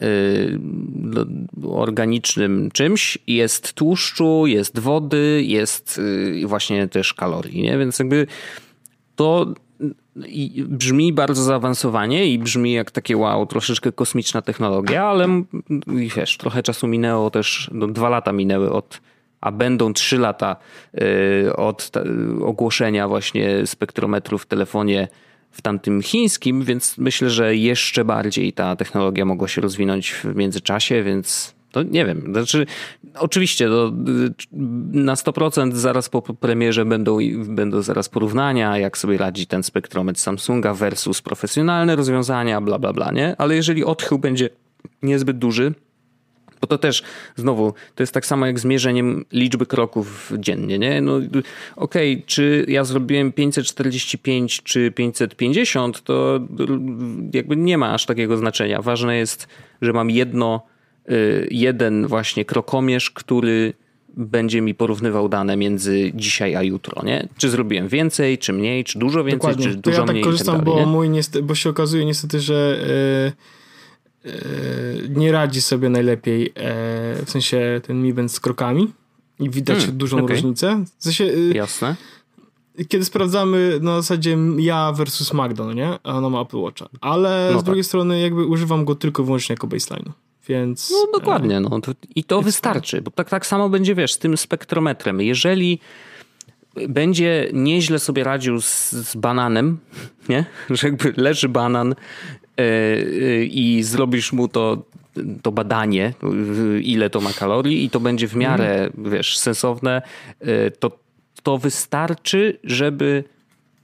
organicznym czymś, jest tłuszczu, jest wody, jest właśnie też kalorii, nie? Więc jakby to brzmi bardzo zaawansowanie i brzmi jak takie wow, troszeczkę kosmiczna technologia, ale wiesz, trochę czasu minęło też, no dwa lata minęły od a będą trzy lata od ogłoszenia właśnie spektrometru w telefonie w tamtym chińskim, więc myślę, że jeszcze bardziej ta technologia mogła się rozwinąć w międzyczasie, więc to nie wiem. Znaczy, oczywiście to na sto procent zaraz po premierze będą, będą zaraz porównania, jak sobie radzi ten spektrometr Samsunga versus profesjonalne rozwiązania, bla, bla, bla, nie? Ale jeżeli odchył będzie niezbyt duży, bo to też, znowu, to jest tak samo jak z mierzeniem liczby kroków dziennie, nie? No okej, okay, czy ja zrobiłem pięćset czterdzieści pięć czy pięćset pięćdziesiąt, to jakby nie ma aż takiego znaczenia. Ważne jest, że mam jedno, jeden właśnie krokomierz, który będzie mi porównywał dane między dzisiaj a jutro, nie? Czy zrobiłem więcej, czy mniej, czy dużo więcej, dokładnie. czy dużo to ja mniej. Tak korzystam, i tak dalej, bo nie? mój niestety, bo się okazuje niestety, że yy, yy, nie radzi sobie najlepiej, yy, w sensie ten Mi Band z krokami i widać hmm, dużą okay. różnicę. W sensie, yy, jasne. Kiedy sprawdzamy na zasadzie ja versus Magda, no nie? A ona ma Apple Watcha. Ale no z drugiej tak. strony jakby używam go tylko i wyłącznie jako baseline'u. Więc... No dokładnie. No. To, I to wystarczy. Bo tak, tak samo będzie, wiesz, z tym spektrometrem. Jeżeli będzie nieźle sobie radził z, z bananem, nie? Że jakby leży banan yy, yy, i zrobisz mu to, to badanie, yy, ile to ma kalorii i to będzie w miarę, mm. wiesz, sensowne, yy, to to wystarczy, żeby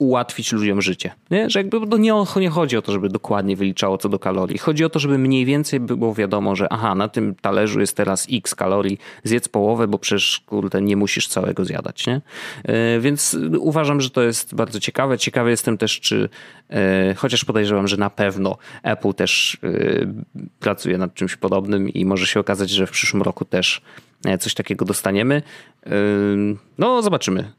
ułatwić ludziom życie. Nie? Że jakby to nie, nie chodzi o to, żeby dokładnie wyliczało co do kalorii. Chodzi o to, żeby mniej więcej było wiadomo, że aha, na tym talerzu jest teraz x kalorii, zjedz połowę, bo przecież kurde nie musisz całego zjadać. Nie? Yy, więc uważam, że to jest bardzo ciekawe. Ciekawy jestem też, czy yy, chociaż podejrzewam, że na pewno Apple też yy, pracuje nad czymś podobnym i może się okazać, że w przyszłym roku też coś takiego dostaniemy. No, zobaczymy.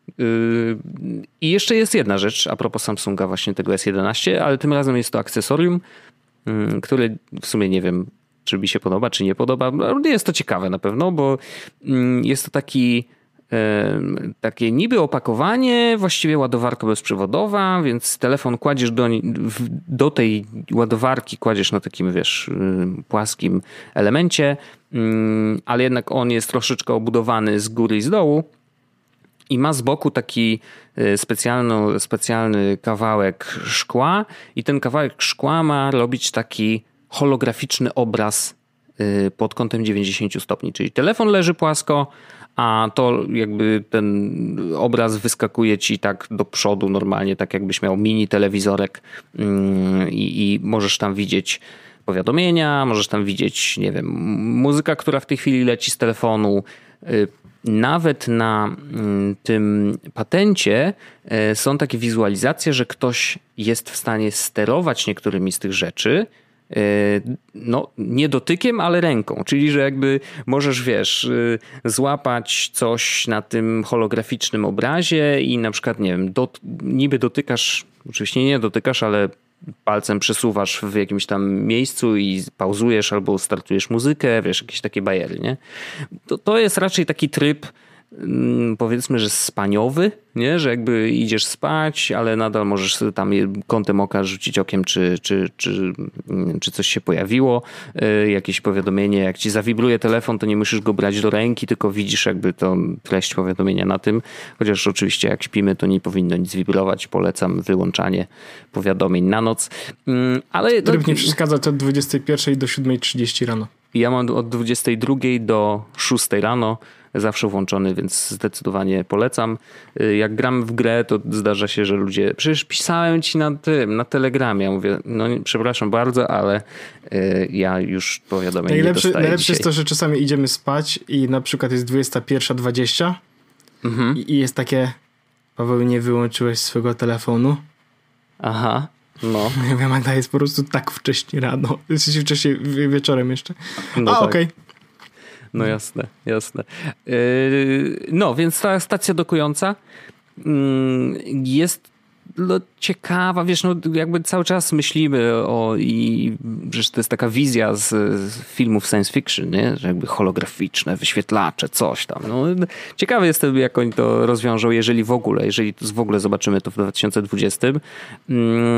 I jeszcze jest jedna rzecz a propos Samsunga, właśnie tego S jedenaście, ale tym razem jest to akcesorium, które w sumie nie wiem, czy mi się podoba, czy nie podoba. Jest to ciekawe na pewno, bo jest to taki takie niby opakowanie, właściwie ładowarka bezprzewodowa, więc telefon kładziesz do, do tej ładowarki, kładziesz na takim, wiesz, płaskim elemencie, ale jednak on jest troszeczkę obudowany z góry i z dołu i ma z boku taki specjalny, specjalny kawałek szkła i ten kawałek szkła ma robić taki holograficzny obraz pod kątem dziewięćdziesiąt stopni, czyli telefon leży płasko, a to jakby ten obraz wyskakuje ci tak do przodu normalnie, tak jakbyś miał mini telewizorek i, i możesz tam widzieć powiadomienia, możesz tam widzieć, nie wiem, muzyka, która w tej chwili leci z telefonu. Nawet na tym patencie są takie wizualizacje, że ktoś jest w stanie sterować niektórymi z tych rzeczy, no nie dotykiem, ale ręką, czyli że jakby możesz, wiesz, złapać coś na tym holograficznym obrazie i na przykład, nie wiem, dot, niby dotykasz, oczywiście nie dotykasz, ale palcem przesuwasz w jakimś tam miejscu i pauzujesz albo startujesz muzykę, wiesz, jakieś takie bajery, nie? To, to jest raczej taki tryb, powiedzmy, że spaniowy, nie? Że jakby idziesz spać, ale nadal możesz tam kątem oka rzucić okiem, czy, czy, czy, czy coś się pojawiło, jakieś powiadomienie, jak ci zawibruje telefon, to nie musisz go brać do ręki, tylko widzisz jakby tą treść powiadomienia na tym, chociaż oczywiście jak śpimy, to nie powinno nic wibrować, polecam wyłączanie powiadomień na noc. Ale tryb nie przeszkadza od dwudziestej pierwszej do siódmej trzydzieści rano. Ja mam od dwudziestej drugiej do szóstej rano zawsze włączony, więc zdecydowanie polecam. Jak gram w grę, to zdarza się, że ludzie... Przecież pisałem ci na tym, na Telegramie. Ja mówię, no przepraszam bardzo, ale y, ja już powiadomień najlepsze, nie dostaję Najlepsze dzisiaj. jest to, że czasami idziemy spać i na przykład jest dwudziesta pierwsza dwadzieścia mhm. i, i jest takie: Paweł, nie wyłączyłeś swojego telefonu? Aha. No. Ja wiem, Magda, jest po prostu tak wcześnie rano. Jesteś wcześniej wieczorem jeszcze. No A, tak. okej. Okay. No jasne, jasne. Yy, no, więc ta stacja dokująca yy, jest no, ciekawa, wiesz, no jakby cały czas myślimy o i że to jest taka wizja z, z filmów science fiction, nie? Że jakby holograficzne, wyświetlacze, coś tam. No, ciekawy jestem, jak oni to rozwiążą, jeżeli w ogóle, jeżeli w ogóle zobaczymy to w dwa tysiące dwudziestym. Yy,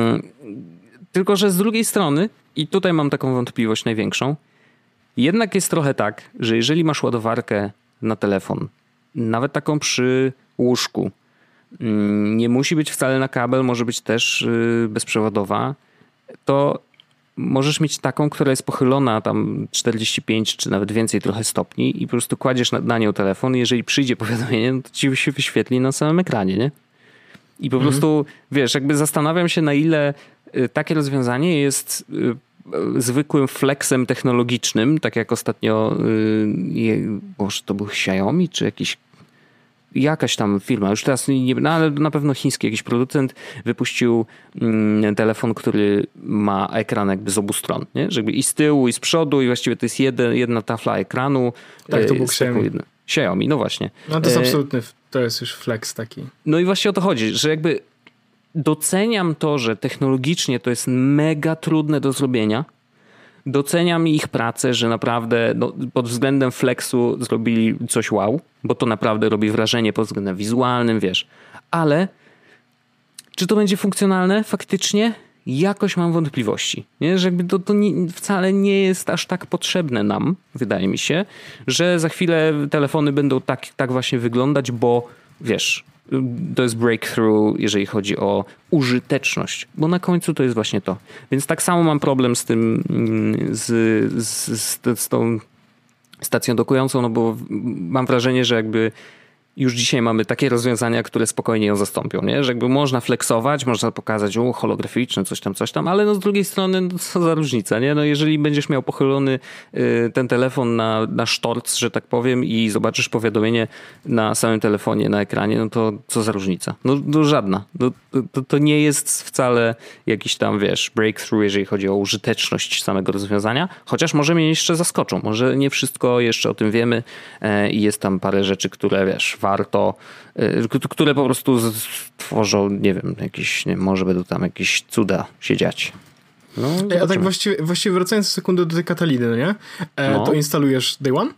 tylko, że z drugiej strony, i tutaj mam taką wątpliwość największą, jednak jest trochę tak, że jeżeli masz ładowarkę na telefon, nawet taką przy łóżku, nie musi być wcale na kabel, może być też bezprzewodowa, to możesz mieć taką, która jest pochylona tam czterdzieści pięć czy nawet więcej trochę stopni i po prostu kładziesz na, na nią telefon i jeżeli przyjdzie powiadomienie, no to ci się wyświetli na samym ekranie, nie? I po mhm. prostu, wiesz, jakby zastanawiam się, na ile takie rozwiązanie jest zwykłym flexem technologicznym, tak jak ostatnio yy, boże, to był Xiaomi, czy jakiś jakaś tam firma, już teraz nie, no ale na pewno chiński jakiś producent wypuścił mm, telefon, który ma ekran jakby z obu stron, nie? Że jakby i z tyłu, i z przodu, i właściwie to jest jeden, jedna tafla ekranu. Tak, to był Xiaomi. Jedna. Xiaomi, no właśnie. No to jest absolutny, to jest już flex taki. No i właśnie o to chodzi, że jakby doceniam to, że technologicznie to jest mega trudne do zrobienia. Doceniam ich pracę, że naprawdę no, pod względem flexu zrobili coś wow, bo to naprawdę robi wrażenie pod względem wizualnym, wiesz. Ale czy to będzie funkcjonalne faktycznie? Jakoś mam wątpliwości. Nie? Że jakby to, to nie, wcale nie jest aż tak potrzebne nam, wydaje mi się, że za chwilę telefony będą tak, tak właśnie wyglądać, bo wiesz, to jest breakthrough, jeżeli chodzi o użyteczność, bo na końcu to jest właśnie to. Więc tak samo mam problem z tym, z, z, z, z tą stacją dokującą, no bo mam wrażenie, że jakby już dzisiaj mamy takie rozwiązania, które spokojnie ją zastąpią, nie? Że jakby można flexować, można pokazać o, holograficzne, coś tam, coś tam, ale no z drugiej strony no co za różnica, nie? No jeżeli będziesz miał pochylony y, ten telefon na, na sztorc, że tak powiem i zobaczysz powiadomienie na samym telefonie, na ekranie, no to co za różnica? No, no żadna. No, to, to nie jest wcale jakiś tam, wiesz, breakthrough, jeżeli chodzi o użyteczność samego rozwiązania, chociaż może mnie jeszcze zaskoczą. Może nie wszystko jeszcze o tym wiemy y, i jest tam parę rzeczy, które, wiesz, warto, które po prostu tworzą, nie wiem, jakieś, nie, może będą tam jakieś cuda się dziać. No, a tak właściwie, właściwie wracając sekundę do tej Kataliny, no nie? E, no. To instalujesz Day One?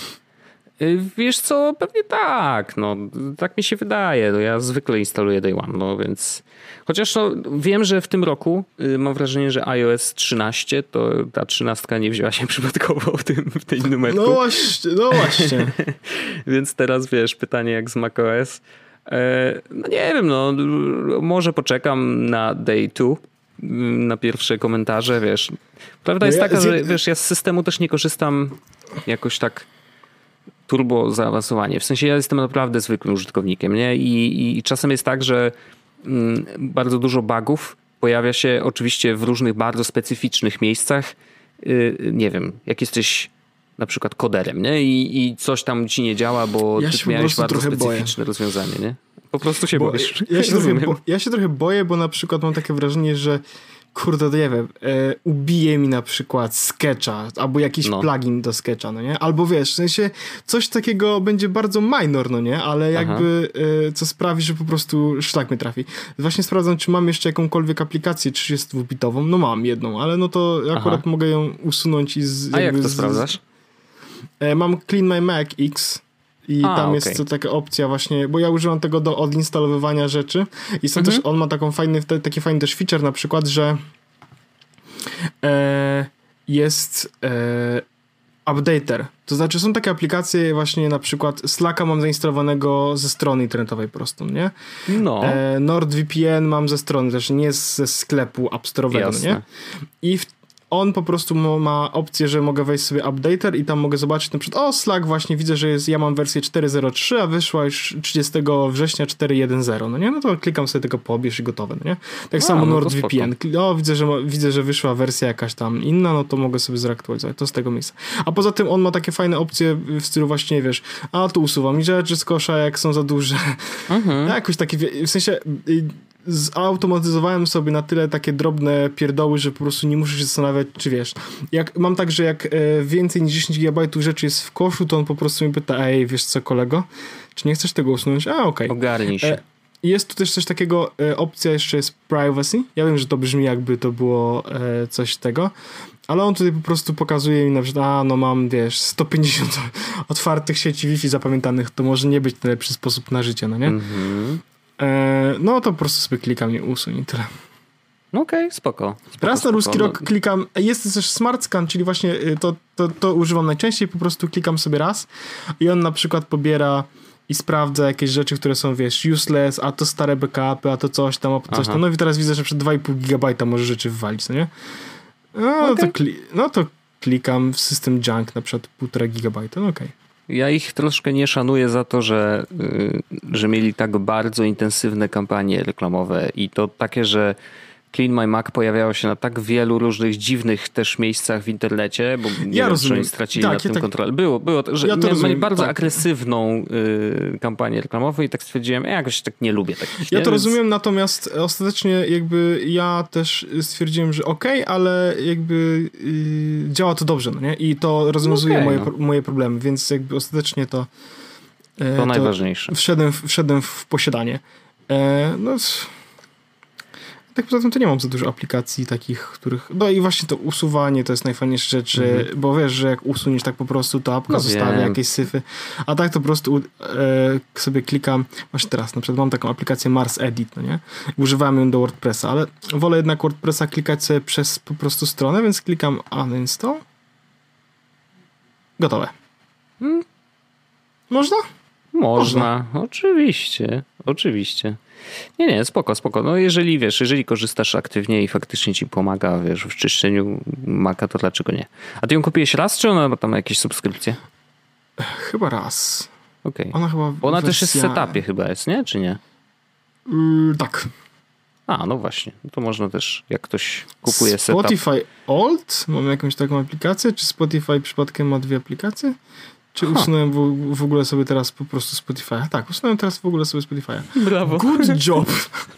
Wiesz co, pewnie tak, no tak mi się wydaje, no, ja zwykle instaluję Day One, no więc chociaż no, wiem, że w tym roku y, mam wrażenie, że iOS trzynaście, to ta trzynastka nie wzięła się przypadkowo w, tym, w tej numerku. No właśnie, no właśnie. Więc teraz wiesz, pytanie jak z macOS. E, no nie wiem, no może poczekam na Day Two, na pierwsze komentarze, wiesz. Prawda no jest ja, taka, że wiesz, ja z systemu też nie korzystam jakoś tak turbo zaawansowanie. W sensie ja jestem naprawdę zwykłym użytkownikiem, nie? I, i czasem jest tak, że mm, bardzo dużo bugów pojawia się oczywiście w różnych bardzo specyficznych miejscach. Yy, nie wiem, jak jesteś na przykład koderem, nie? I, i coś tam ci nie działa, bo ja ty miałeś bardzo specyficzne boję. rozwiązanie, nie? Po prostu się bo, boisz. Ja się, trochę bo, ja się trochę boję, bo na przykład mam takie wrażenie, że kurde, nie wiem, e, ubije mi na przykład Sketcha, albo jakiś no. plugin do Sketcha, no nie? Albo wiesz, w sensie coś takiego będzie bardzo minor, no nie? Ale jakby e, co sprawi, że po prostu szlak mnie trafi. Właśnie sprawdzam, czy mam jeszcze jakąkolwiek aplikację trzydziestodwubitową. No mam jedną, ale no to akurat Aha. mogę ją usunąć i z, A jak to z, sprawdzasz? E, mam Clean My Mac X i A, tam okay. jest to taka opcja właśnie, bo ja używam tego do odinstalowywania rzeczy i są mhm. też, on ma taką fajny, taki fajny też feature na przykład, że e, jest e, updater. To znaczy są takie aplikacje właśnie na przykład Slacka mam zainstalowanego ze strony internetowej po prostu, nie? No. E, NordVPN mam ze strony, też nie ze sklepu App Store'owego, nie? I w on po prostu ma opcję, że mogę wejść sobie updater i tam mogę zobaczyć na przykład, o Slack właśnie widzę, że jest, ja mam wersję cztery zero trzy, a wyszła już trzydziestego września cztery jeden zero, no nie? No to klikam sobie tylko pobierz i gotowe, no nie? Tak a, samo no NordVPN. O, widzę że, widzę, że wyszła wersja jakaś tam inna, no to mogę sobie zreaktualizować. To z tego miejsca. A poza tym on ma takie fajne opcje w stylu właśnie, wiesz, a tu usuwam mi rzeczy z kosza, jak są za duże. Mhm. Jakoś takie, w sensie zautomatyzowałem sobie na tyle takie drobne pierdoły, że po prostu nie muszę się zastanawiać, czy wiesz. Jak, mam tak, że jak e, więcej niż dziesięć gigabajtów rzeczy jest w koszu, to on po prostu mi pyta, ej, wiesz co, kolego? Czy nie chcesz tego usunąć? A, okej. Okay. Ogarnij się. E, jest tu też coś takiego, e, opcja jeszcze jest privacy. Ja wiem, że to brzmi jakby to było e, coś tego, ale on tutaj po prostu pokazuje mi na przykład, a no mam, wiesz, sto pięćdziesiąt otwartych sieci Wi-Fi zapamiętanych, to może nie być najlepszy sposób na życie, no nie? Mhm. No to po prostu sobie klikam i usuń i tyle. Okej, okay, spoko, spoko. Raz na ruski rok klikam, jest też Smart Scan, czyli właśnie to, to, to używam najczęściej, po prostu klikam sobie raz i on na przykład pobiera i sprawdza jakieś rzeczy, które są, wiesz, useless, a to stare backupy, a to coś tam, a to coś tam. No i teraz widzę, że przed dwa i pół gigabajta może rzeczy wywalić, no nie? No, okay. to, kli- no to klikam w system junk na przykład półtora gigabajta, no okej. Okay. Ja ich troszkę nie szanuję za to, że, że mieli tak bardzo intensywne kampanie reklamowe i to takie, że Clean My Mac pojawiało się na tak wielu różnych dziwnych też miejscach w internecie, bo nie ja wiem, rozumiem. Czy oni stracili tak, nad tym tak... kontrolę. Było, było, że ja mieli rozumiem, bardzo tak. agresywną y, kampanię reklamową i tak stwierdziłem, ja jakoś tak nie lubię takich. Ja nie? to Więc... rozumiem, natomiast ostatecznie jakby ja też stwierdziłem, że okej, okay, ale jakby y, działa to dobrze, no nie? I to rozwiązuje okay, moje, no. moje problemy, więc jakby ostatecznie to y, to, to najważniejsze. Wszedłem, wszedłem w posiadanie. E, no tak poza tym to nie mam za dużo aplikacji takich, których... No i właśnie to usuwanie to jest najfajniejsza rzecz, mm-hmm. bo wiesz, że jak usuniesz tak po prostu, to apka no zostawia jakieś syfy, a tak to po prostu e, sobie klikam, właśnie teraz na przykład mam taką aplikację Mars Edit, no nie? Używałem ją do WordPressa, ale wolę jednak WordPressa klikać sobie przez po prostu stronę, więc klikam uninstall. Gotowe. Hmm. Można? Można, Można. Oczywiście, oczywiście. Nie, nie, spoko, spoko. No jeżeli wiesz, jeżeli korzystasz aktywnie i faktycznie ci pomaga, wiesz, w czyszczeniu Maca, to dlaczego nie? A ty ją kupiłeś raz, czy ona ma tam jakieś subskrypcje? Chyba raz. okej. Ona chyba Ona wersja... też jest w setupie chyba jest, nie? Czy nie? Yy, tak. A, no właśnie. To można też, jak ktoś kupuje Spotify setup. Alt? Mamy jakąś taką aplikację? Czy Spotify przypadkiem ma dwie aplikacje? Czy usunąłem w, w ogóle sobie teraz po prostu Spotify'a? Tak, usunąłem teraz w ogóle sobie Spotify'a. Brawo. Good job.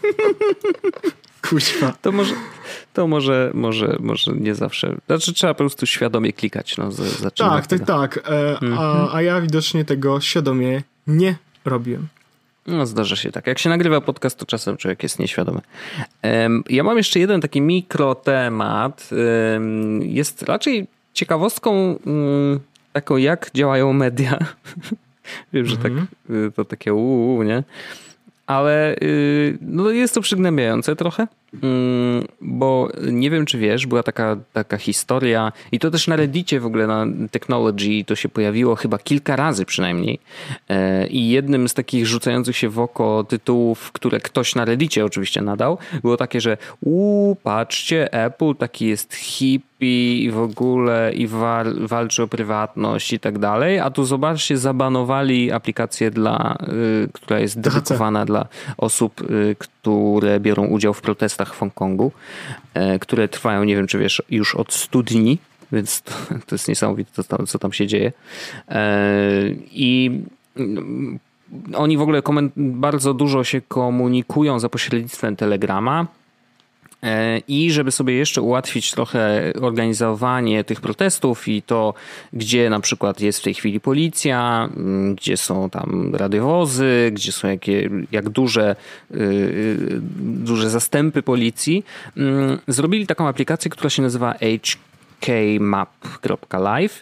Kuźwa. To może, to może, może, może nie zawsze. Znaczy trzeba po prostu świadomie klikać. No, z, tak, tak, tak. E, mhm. a, a ja widocznie tego świadomie nie robiłem. No zdarza się tak. Jak się nagrywa podcast, to czasem człowiek jest nieświadomy. Um, ja mam jeszcze jeden taki mikrotemat. Um, jest raczej ciekawostką um, taką, jak działają media. Wiem, że mhm. tak, to takie uuu, nie? Ale no jest to przygnębiające trochę, bo nie wiem, czy wiesz, była taka, taka historia i to też na Reddicie w ogóle, na Technology to się pojawiło chyba kilka razy przynajmniej i jednym z takich rzucających się w oko tytułów, które ktoś na Reddicie oczywiście nadał, było takie, że uuu, patrzcie, Apple taki jest hippie i w ogóle i wal, walczy o prywatność i tak dalej, a tu zobaczcie, zabanowali aplikację, dla, y, która jest dedykowana dla osób, y, które biorą udział w protestach w Hongkongu, y, które trwają, nie wiem czy wiesz, już od stu dni, więc to, to jest niesamowite, co tam, co tam się dzieje. Y, I oni w ogóle koment- bardzo dużo się komunikują za pośrednictwem Telegrama. I żeby sobie jeszcze ułatwić trochę organizowanie tych protestów i to, gdzie na przykład jest w tej chwili policja, gdzie są tam radiowozy, gdzie są jakie, jak duże, duże zastępy policji, zrobili taką aplikację, która się nazywa H kmap kropka live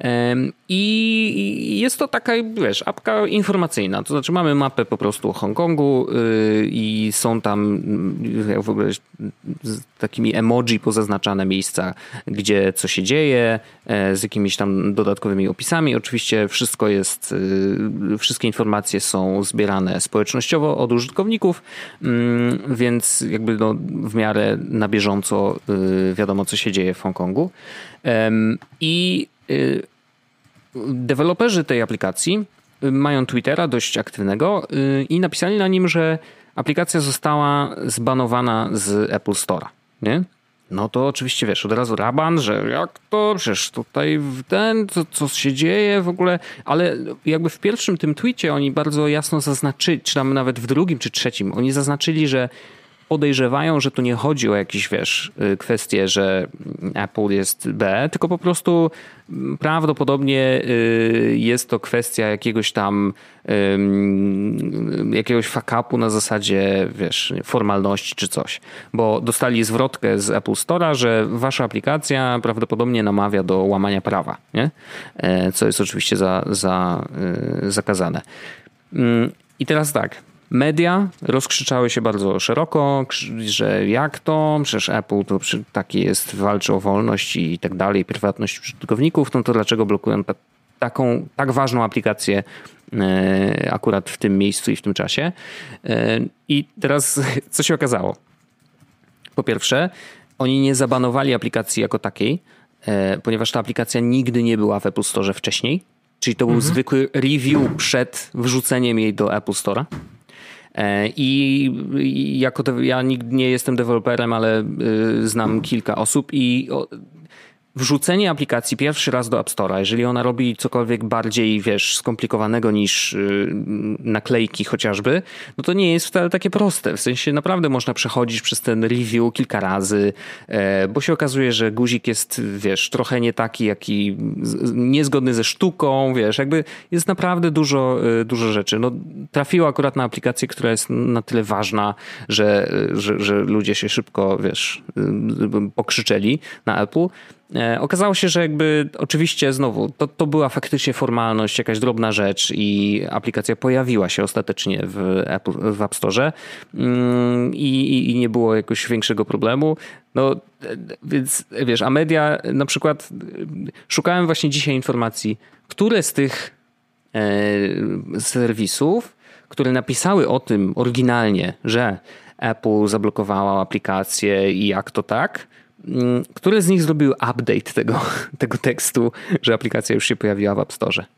i jest to taka, wiesz, apka informacyjna, to znaczy mamy mapę po prostu Hongkongu i są tam w ogóle z takimi emoji pozaznaczane miejsca, gdzie co się dzieje, z jakimiś tam dodatkowymi opisami. Oczywiście wszystko jest, wszystkie informacje są zbierane społecznościowo od użytkowników, więc jakby no w miarę na bieżąco wiadomo, co się dzieje w Hongkongu. I deweloperzy tej aplikacji mają Twittera dość aktywnego i napisali na nim, że aplikacja została zbanowana z Apple Store'a, nie? No to oczywiście wiesz, od razu raban, że jak to, przecież tutaj ten, co, co się dzieje w ogóle, ale jakby w pierwszym tym tweetie oni bardzo jasno zaznaczyli, czy tam nawet w drugim czy trzecim, oni zaznaczyli, że podejrzewają, że tu nie chodzi o jakieś, wiesz, kwestie, że Apple jest B, tylko po prostu prawdopodobnie jest to kwestia jakiegoś tam jakiegoś fuck-upu na zasadzie, wiesz, formalności czy coś. Bo dostali zwrotkę z Apple Store'a, że wasza aplikacja prawdopodobnie namawia do łamania prawa, nie? Co jest oczywiście za, za, zakazane. I teraz tak. Media rozkrzyczały się bardzo szeroko, że jak to, przecież Apple to taki jest, walczy o wolność i tak dalej, prywatność użytkowników, no to dlaczego blokują ta, taką, tak ważną aplikację e, akurat w tym miejscu i w tym czasie. E, I teraz co się okazało? Po pierwsze, oni nie zabanowali aplikacji jako takiej, e, ponieważ ta aplikacja nigdy nie była w Apple Store wcześniej, czyli to był mhm. zwykły review przed wrzuceniem jej do Apple Store'a. I jako te, ja nigdy nie jestem deweloperem, ale y, znam kilka osób i o, wrzucenie aplikacji pierwszy raz do App Store'a, jeżeli ona robi cokolwiek bardziej, wiesz, skomplikowanego niż y, naklejki chociażby, no to nie jest wcale takie proste. W sensie naprawdę można przechodzić przez ten review kilka razy, e, bo się okazuje, że guzik jest, wiesz, trochę nie taki, jaki z, niezgodny ze sztuką, wiesz, jakby jest naprawdę dużo, y, dużo rzeczy. No, trafiło akurat na aplikację, która jest na tyle ważna, że, że, że ludzie się szybko, wiesz, y, pokrzyczeli na Apple. Okazało się, że jakby oczywiście znowu to, to była faktycznie formalność, jakaś drobna rzecz i aplikacja pojawiła się ostatecznie w, Apple, w App Store i, i nie było jakiegoś większego problemu. No więc wiesz, a media na przykład szukałem właśnie dzisiaj informacji, które z tych e, serwisów, które napisały o tym oryginalnie, że Apple zablokowało aplikację i jak to tak, które z nich zrobiły update tego, tego tekstu, że aplikacja już się pojawiła w App Store.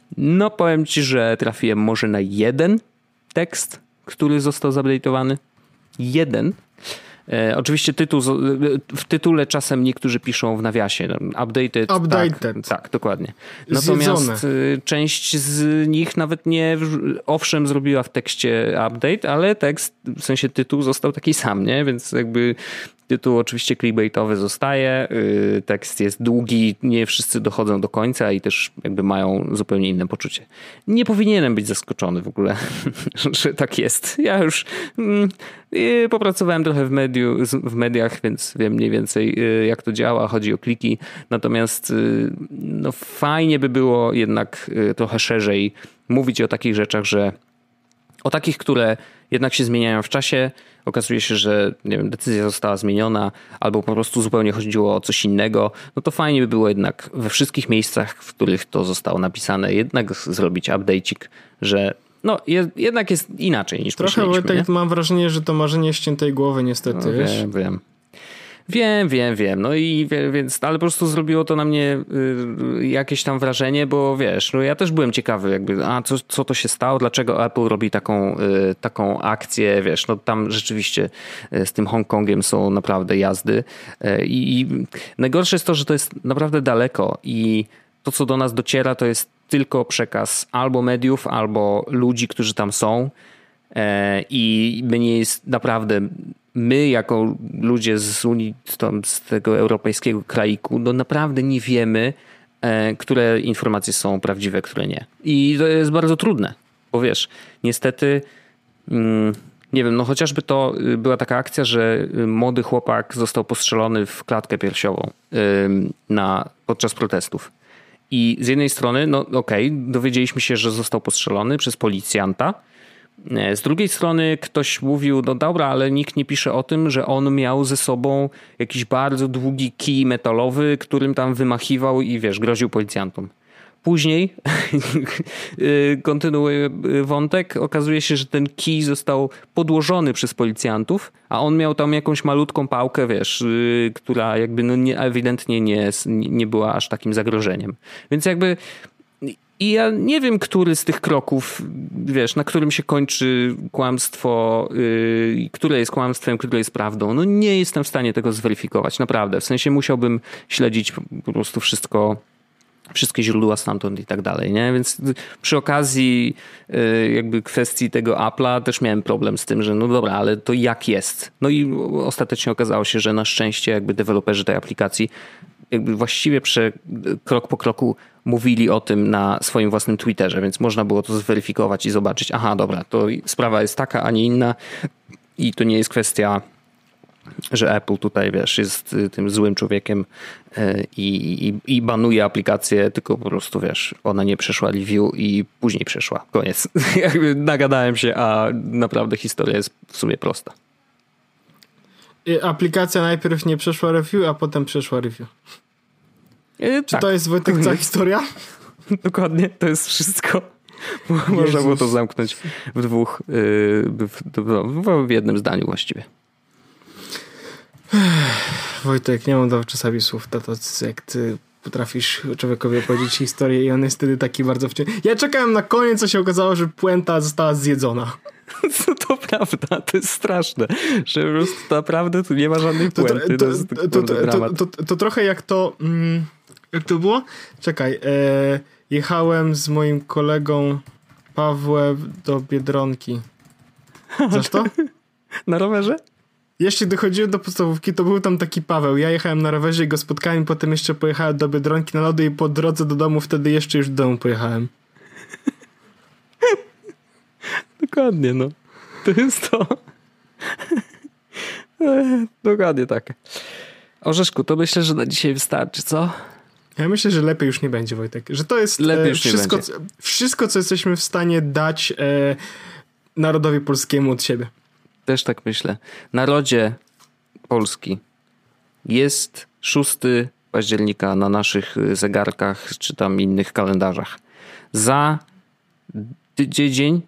No powiem ci, że trafiłem może na jeden tekst, który został zupdate'owany. Jeden. E, oczywiście tytuł, w tytule czasem niektórzy piszą w nawiasie updated. Updated. Tak, tak, dokładnie. Natomiast Zjedzone. Część z nich nawet nie, owszem, zrobiła w tekście update, ale tekst, w sensie tytuł został taki sam, nie? Więc jakby tytuł oczywiście clickbaitowy zostaje, tekst jest długi, nie wszyscy dochodzą do końca i też jakby mają zupełnie inne poczucie. Nie powinienem być zaskoczony w ogóle, że tak jest. Ja już mm, popracowałem trochę w, mediu, w mediach, więc wiem mniej więcej jak to działa, chodzi o kliki. Natomiast no, fajnie by było jednak trochę szerzej mówić o takich rzeczach, że o takich, które jednak się zmieniają w czasie. Okazuje się, że nie wiem, decyzja została zmieniona albo po prostu zupełnie chodziło o coś innego. No to fajnie by było jednak we wszystkich miejscach, w których to zostało napisane, jednak zrobić update'ik, że no je, jednak jest inaczej niż Trochę myśleliśmy. Trochę mam wrażenie, że to marzenie ściętej głowy niestety, no, wiesz? Wiem, wiem. Wiem, wiem, wiem. No i wie, więc, ale po prostu zrobiło to na mnie y, jakieś tam wrażenie, bo wiesz, no ja też byłem ciekawy jakby, a co, co to się stało, dlaczego Apple robi taką, y, taką akcję, wiesz, no tam rzeczywiście y, z tym Hongkongiem są naprawdę jazdy y, i najgorsze jest to, że to jest naprawdę daleko i to, co do nas dociera, to jest tylko przekaz albo mediów, albo ludzi, którzy tam są y, i mnie jest naprawdę... My, jako ludzie z Unii, z tego europejskiego kraiku, no naprawdę nie wiemy, e, które informacje są prawdziwe, które nie. I to jest bardzo trudne, bo wiesz, niestety, mm, nie wiem, no chociażby to była taka akcja, że młody chłopak został postrzelony w klatkę piersiową y, na, podczas protestów. I z jednej strony, no okej, okay, dowiedzieliśmy się, że został postrzelony przez policjanta. Z drugiej strony ktoś mówił, no dobra, ale nikt nie pisze o tym, że on miał ze sobą jakiś bardzo długi kij metalowy, którym tam wymachiwał i wiesz, groził policjantom. Później, kontynuuję wątek, okazuje się, że ten kij został podłożony przez policjantów, a on miał tam jakąś malutką pałkę, wiesz, która jakby no nie, ewidentnie nie, nie była aż takim zagrożeniem. Więc jakby... I ja nie wiem, który z tych kroków, wiesz, na którym się kończy kłamstwo, yy, które jest kłamstwem, które jest prawdą. No nie jestem w stanie tego zweryfikować, naprawdę. W sensie musiałbym śledzić po prostu wszystko, wszystkie źródła stamtąd i tak dalej, nie? Więc przy okazji yy, jakby kwestii tego Apple'a też miałem problem z tym, że no dobra, ale to jak jest? No i ostatecznie okazało się, że na szczęście jakby deweloperzy tej aplikacji jakby właściwie prze, krok po kroku mówili o tym na swoim własnym Twitterze, więc można było to zweryfikować i zobaczyć, aha, dobra, to sprawa jest taka, a nie inna i to nie jest kwestia, że Apple tutaj, wiesz, jest tym złym człowiekiem i, i, i banuje aplikację, tylko po prostu, wiesz, ona nie przeszła review i później przeszła. Koniec. Jakby nagadałem się, a naprawdę historia jest w sumie prosta. Aplikacja najpierw nie przeszła review, a potem przeszła review. Yy, Czy tak. to jest, Wojtek, cała historia? Dokładnie, to jest wszystko. Można Jezus. Było to zamknąć w dwóch, yy, w, w, w jednym zdaniu właściwie. Wojtek, nie mam do czasami słów, to, to jak ty potrafisz człowiekowi opowiedzieć historię i on jest wtedy taki bardzo wciąż. Ja czekałem na koniec, co się okazało, że puenta została zjedzona. To, to prawda, to jest straszne, że po prostu naprawdę tu nie ma żadnej puenty. To, to, to, to, to, to, to, to, to trochę jak to... Mm, jak to było? Czekaj. E, jechałem z moim kolegą Pawłem do Biedronki. Znasz to? Na rowerze? Jeszcze dochodziłem do podstawówki, to był tam taki Paweł. Ja jechałem na rowerze i go spotkałem, potem jeszcze pojechałem do Biedronki na lody i po drodze do domu wtedy jeszcze już do domu pojechałem. Dokładnie, no. To jest to. Dokładnie tak. Orzeszku, to myślę, że na dzisiaj wystarczy, co? Ja myślę, że lepiej już nie będzie, Wojtek. Że to jest lepiej e, już wszystko, nie będzie. Co, wszystko, co jesteśmy w stanie dać e, narodowi polskiemu od siebie. Też tak myślę. Narodzie Polski, jest szóstego października na naszych zegarkach czy tam innych kalendarzach. Za tydzień,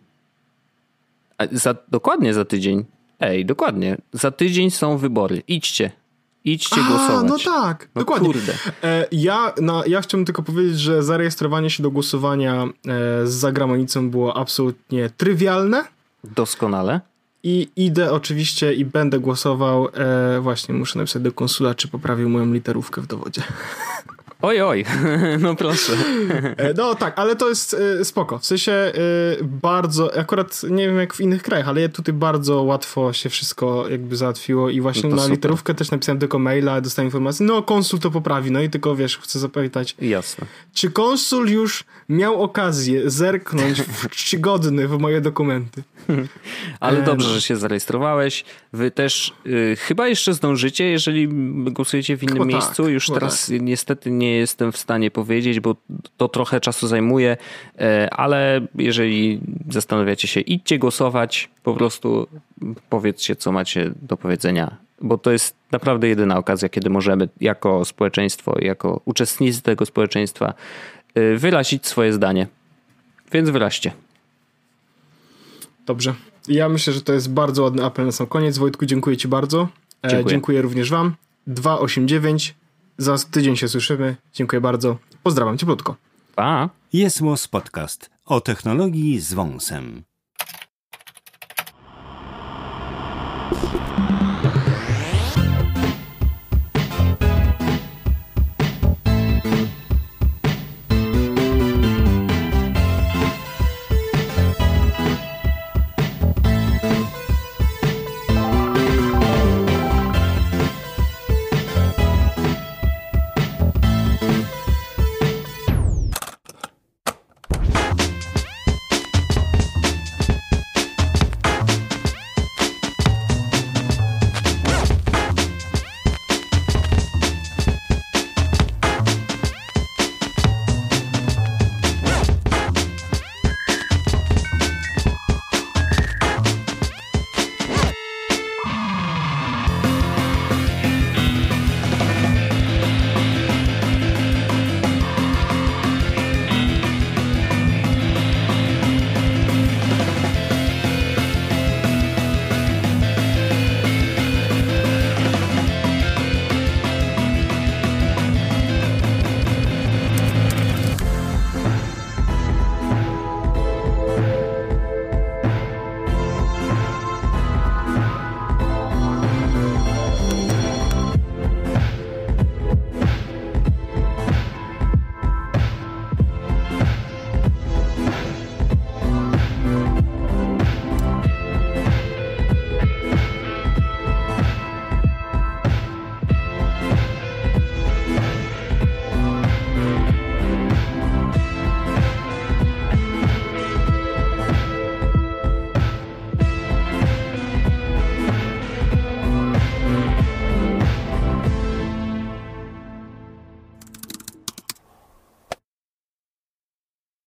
za, dokładnie za tydzień, ej, dokładnie, za tydzień są wybory. Idźcie, Idźcie A, głosować. no tak, no dokładnie. Kurde. E, ja, na, ja chciałbym tylko powiedzieć, że zarejestrowanie się do głosowania e, za granicą było absolutnie trywialne. Doskonale. I idę oczywiście i będę głosował. E, właśnie, muszę napisać do konsula, czy poprawił moją literówkę w dowodzie. Oj, oj, no proszę. E, no tak, ale to jest e, spoko. W sensie e, bardzo, akurat nie wiem jak w innych krajach, ale tutaj bardzo łatwo się wszystko jakby załatwiło i właśnie no na super. literówkę też napisałem tylko maila, dostałem informację, no konsul to poprawi, no i tylko wiesz, chcę zapytać. Jasne. Czy konsul już miał okazję zerknąć w czcigodny w moje dokumenty? Ale dobrze, no. że się zarejestrowałeś. Wy też y, chyba jeszcze zdążycie, jeżeli głosujecie w innym Chyba miejscu. tak, Już chyba teraz tak. niestety nie jestem w stanie powiedzieć, bo to trochę czasu zajmuje, e, ale jeżeli zastanawiacie się, idźcie głosować, po prostu powiedzcie, co macie do powiedzenia, bo to jest naprawdę jedyna okazja, kiedy możemy jako społeczeństwo, jako uczestnicy tego społeczeństwa y, wyrazić swoje zdanie. Więc wyraźcie. Dobrze. Ja myślę, że to jest bardzo ładny apel na sam koniec. Wojtku, dziękuję ci bardzo. E, Dziękuję. dziękuję również wam. dwieście osiemdziesiąt dziewięć. Za tydzień się słyszymy. Dziękuję bardzo. Pozdrawiam cieplutko. Pa! Jest Podcast o technologii z wąsem.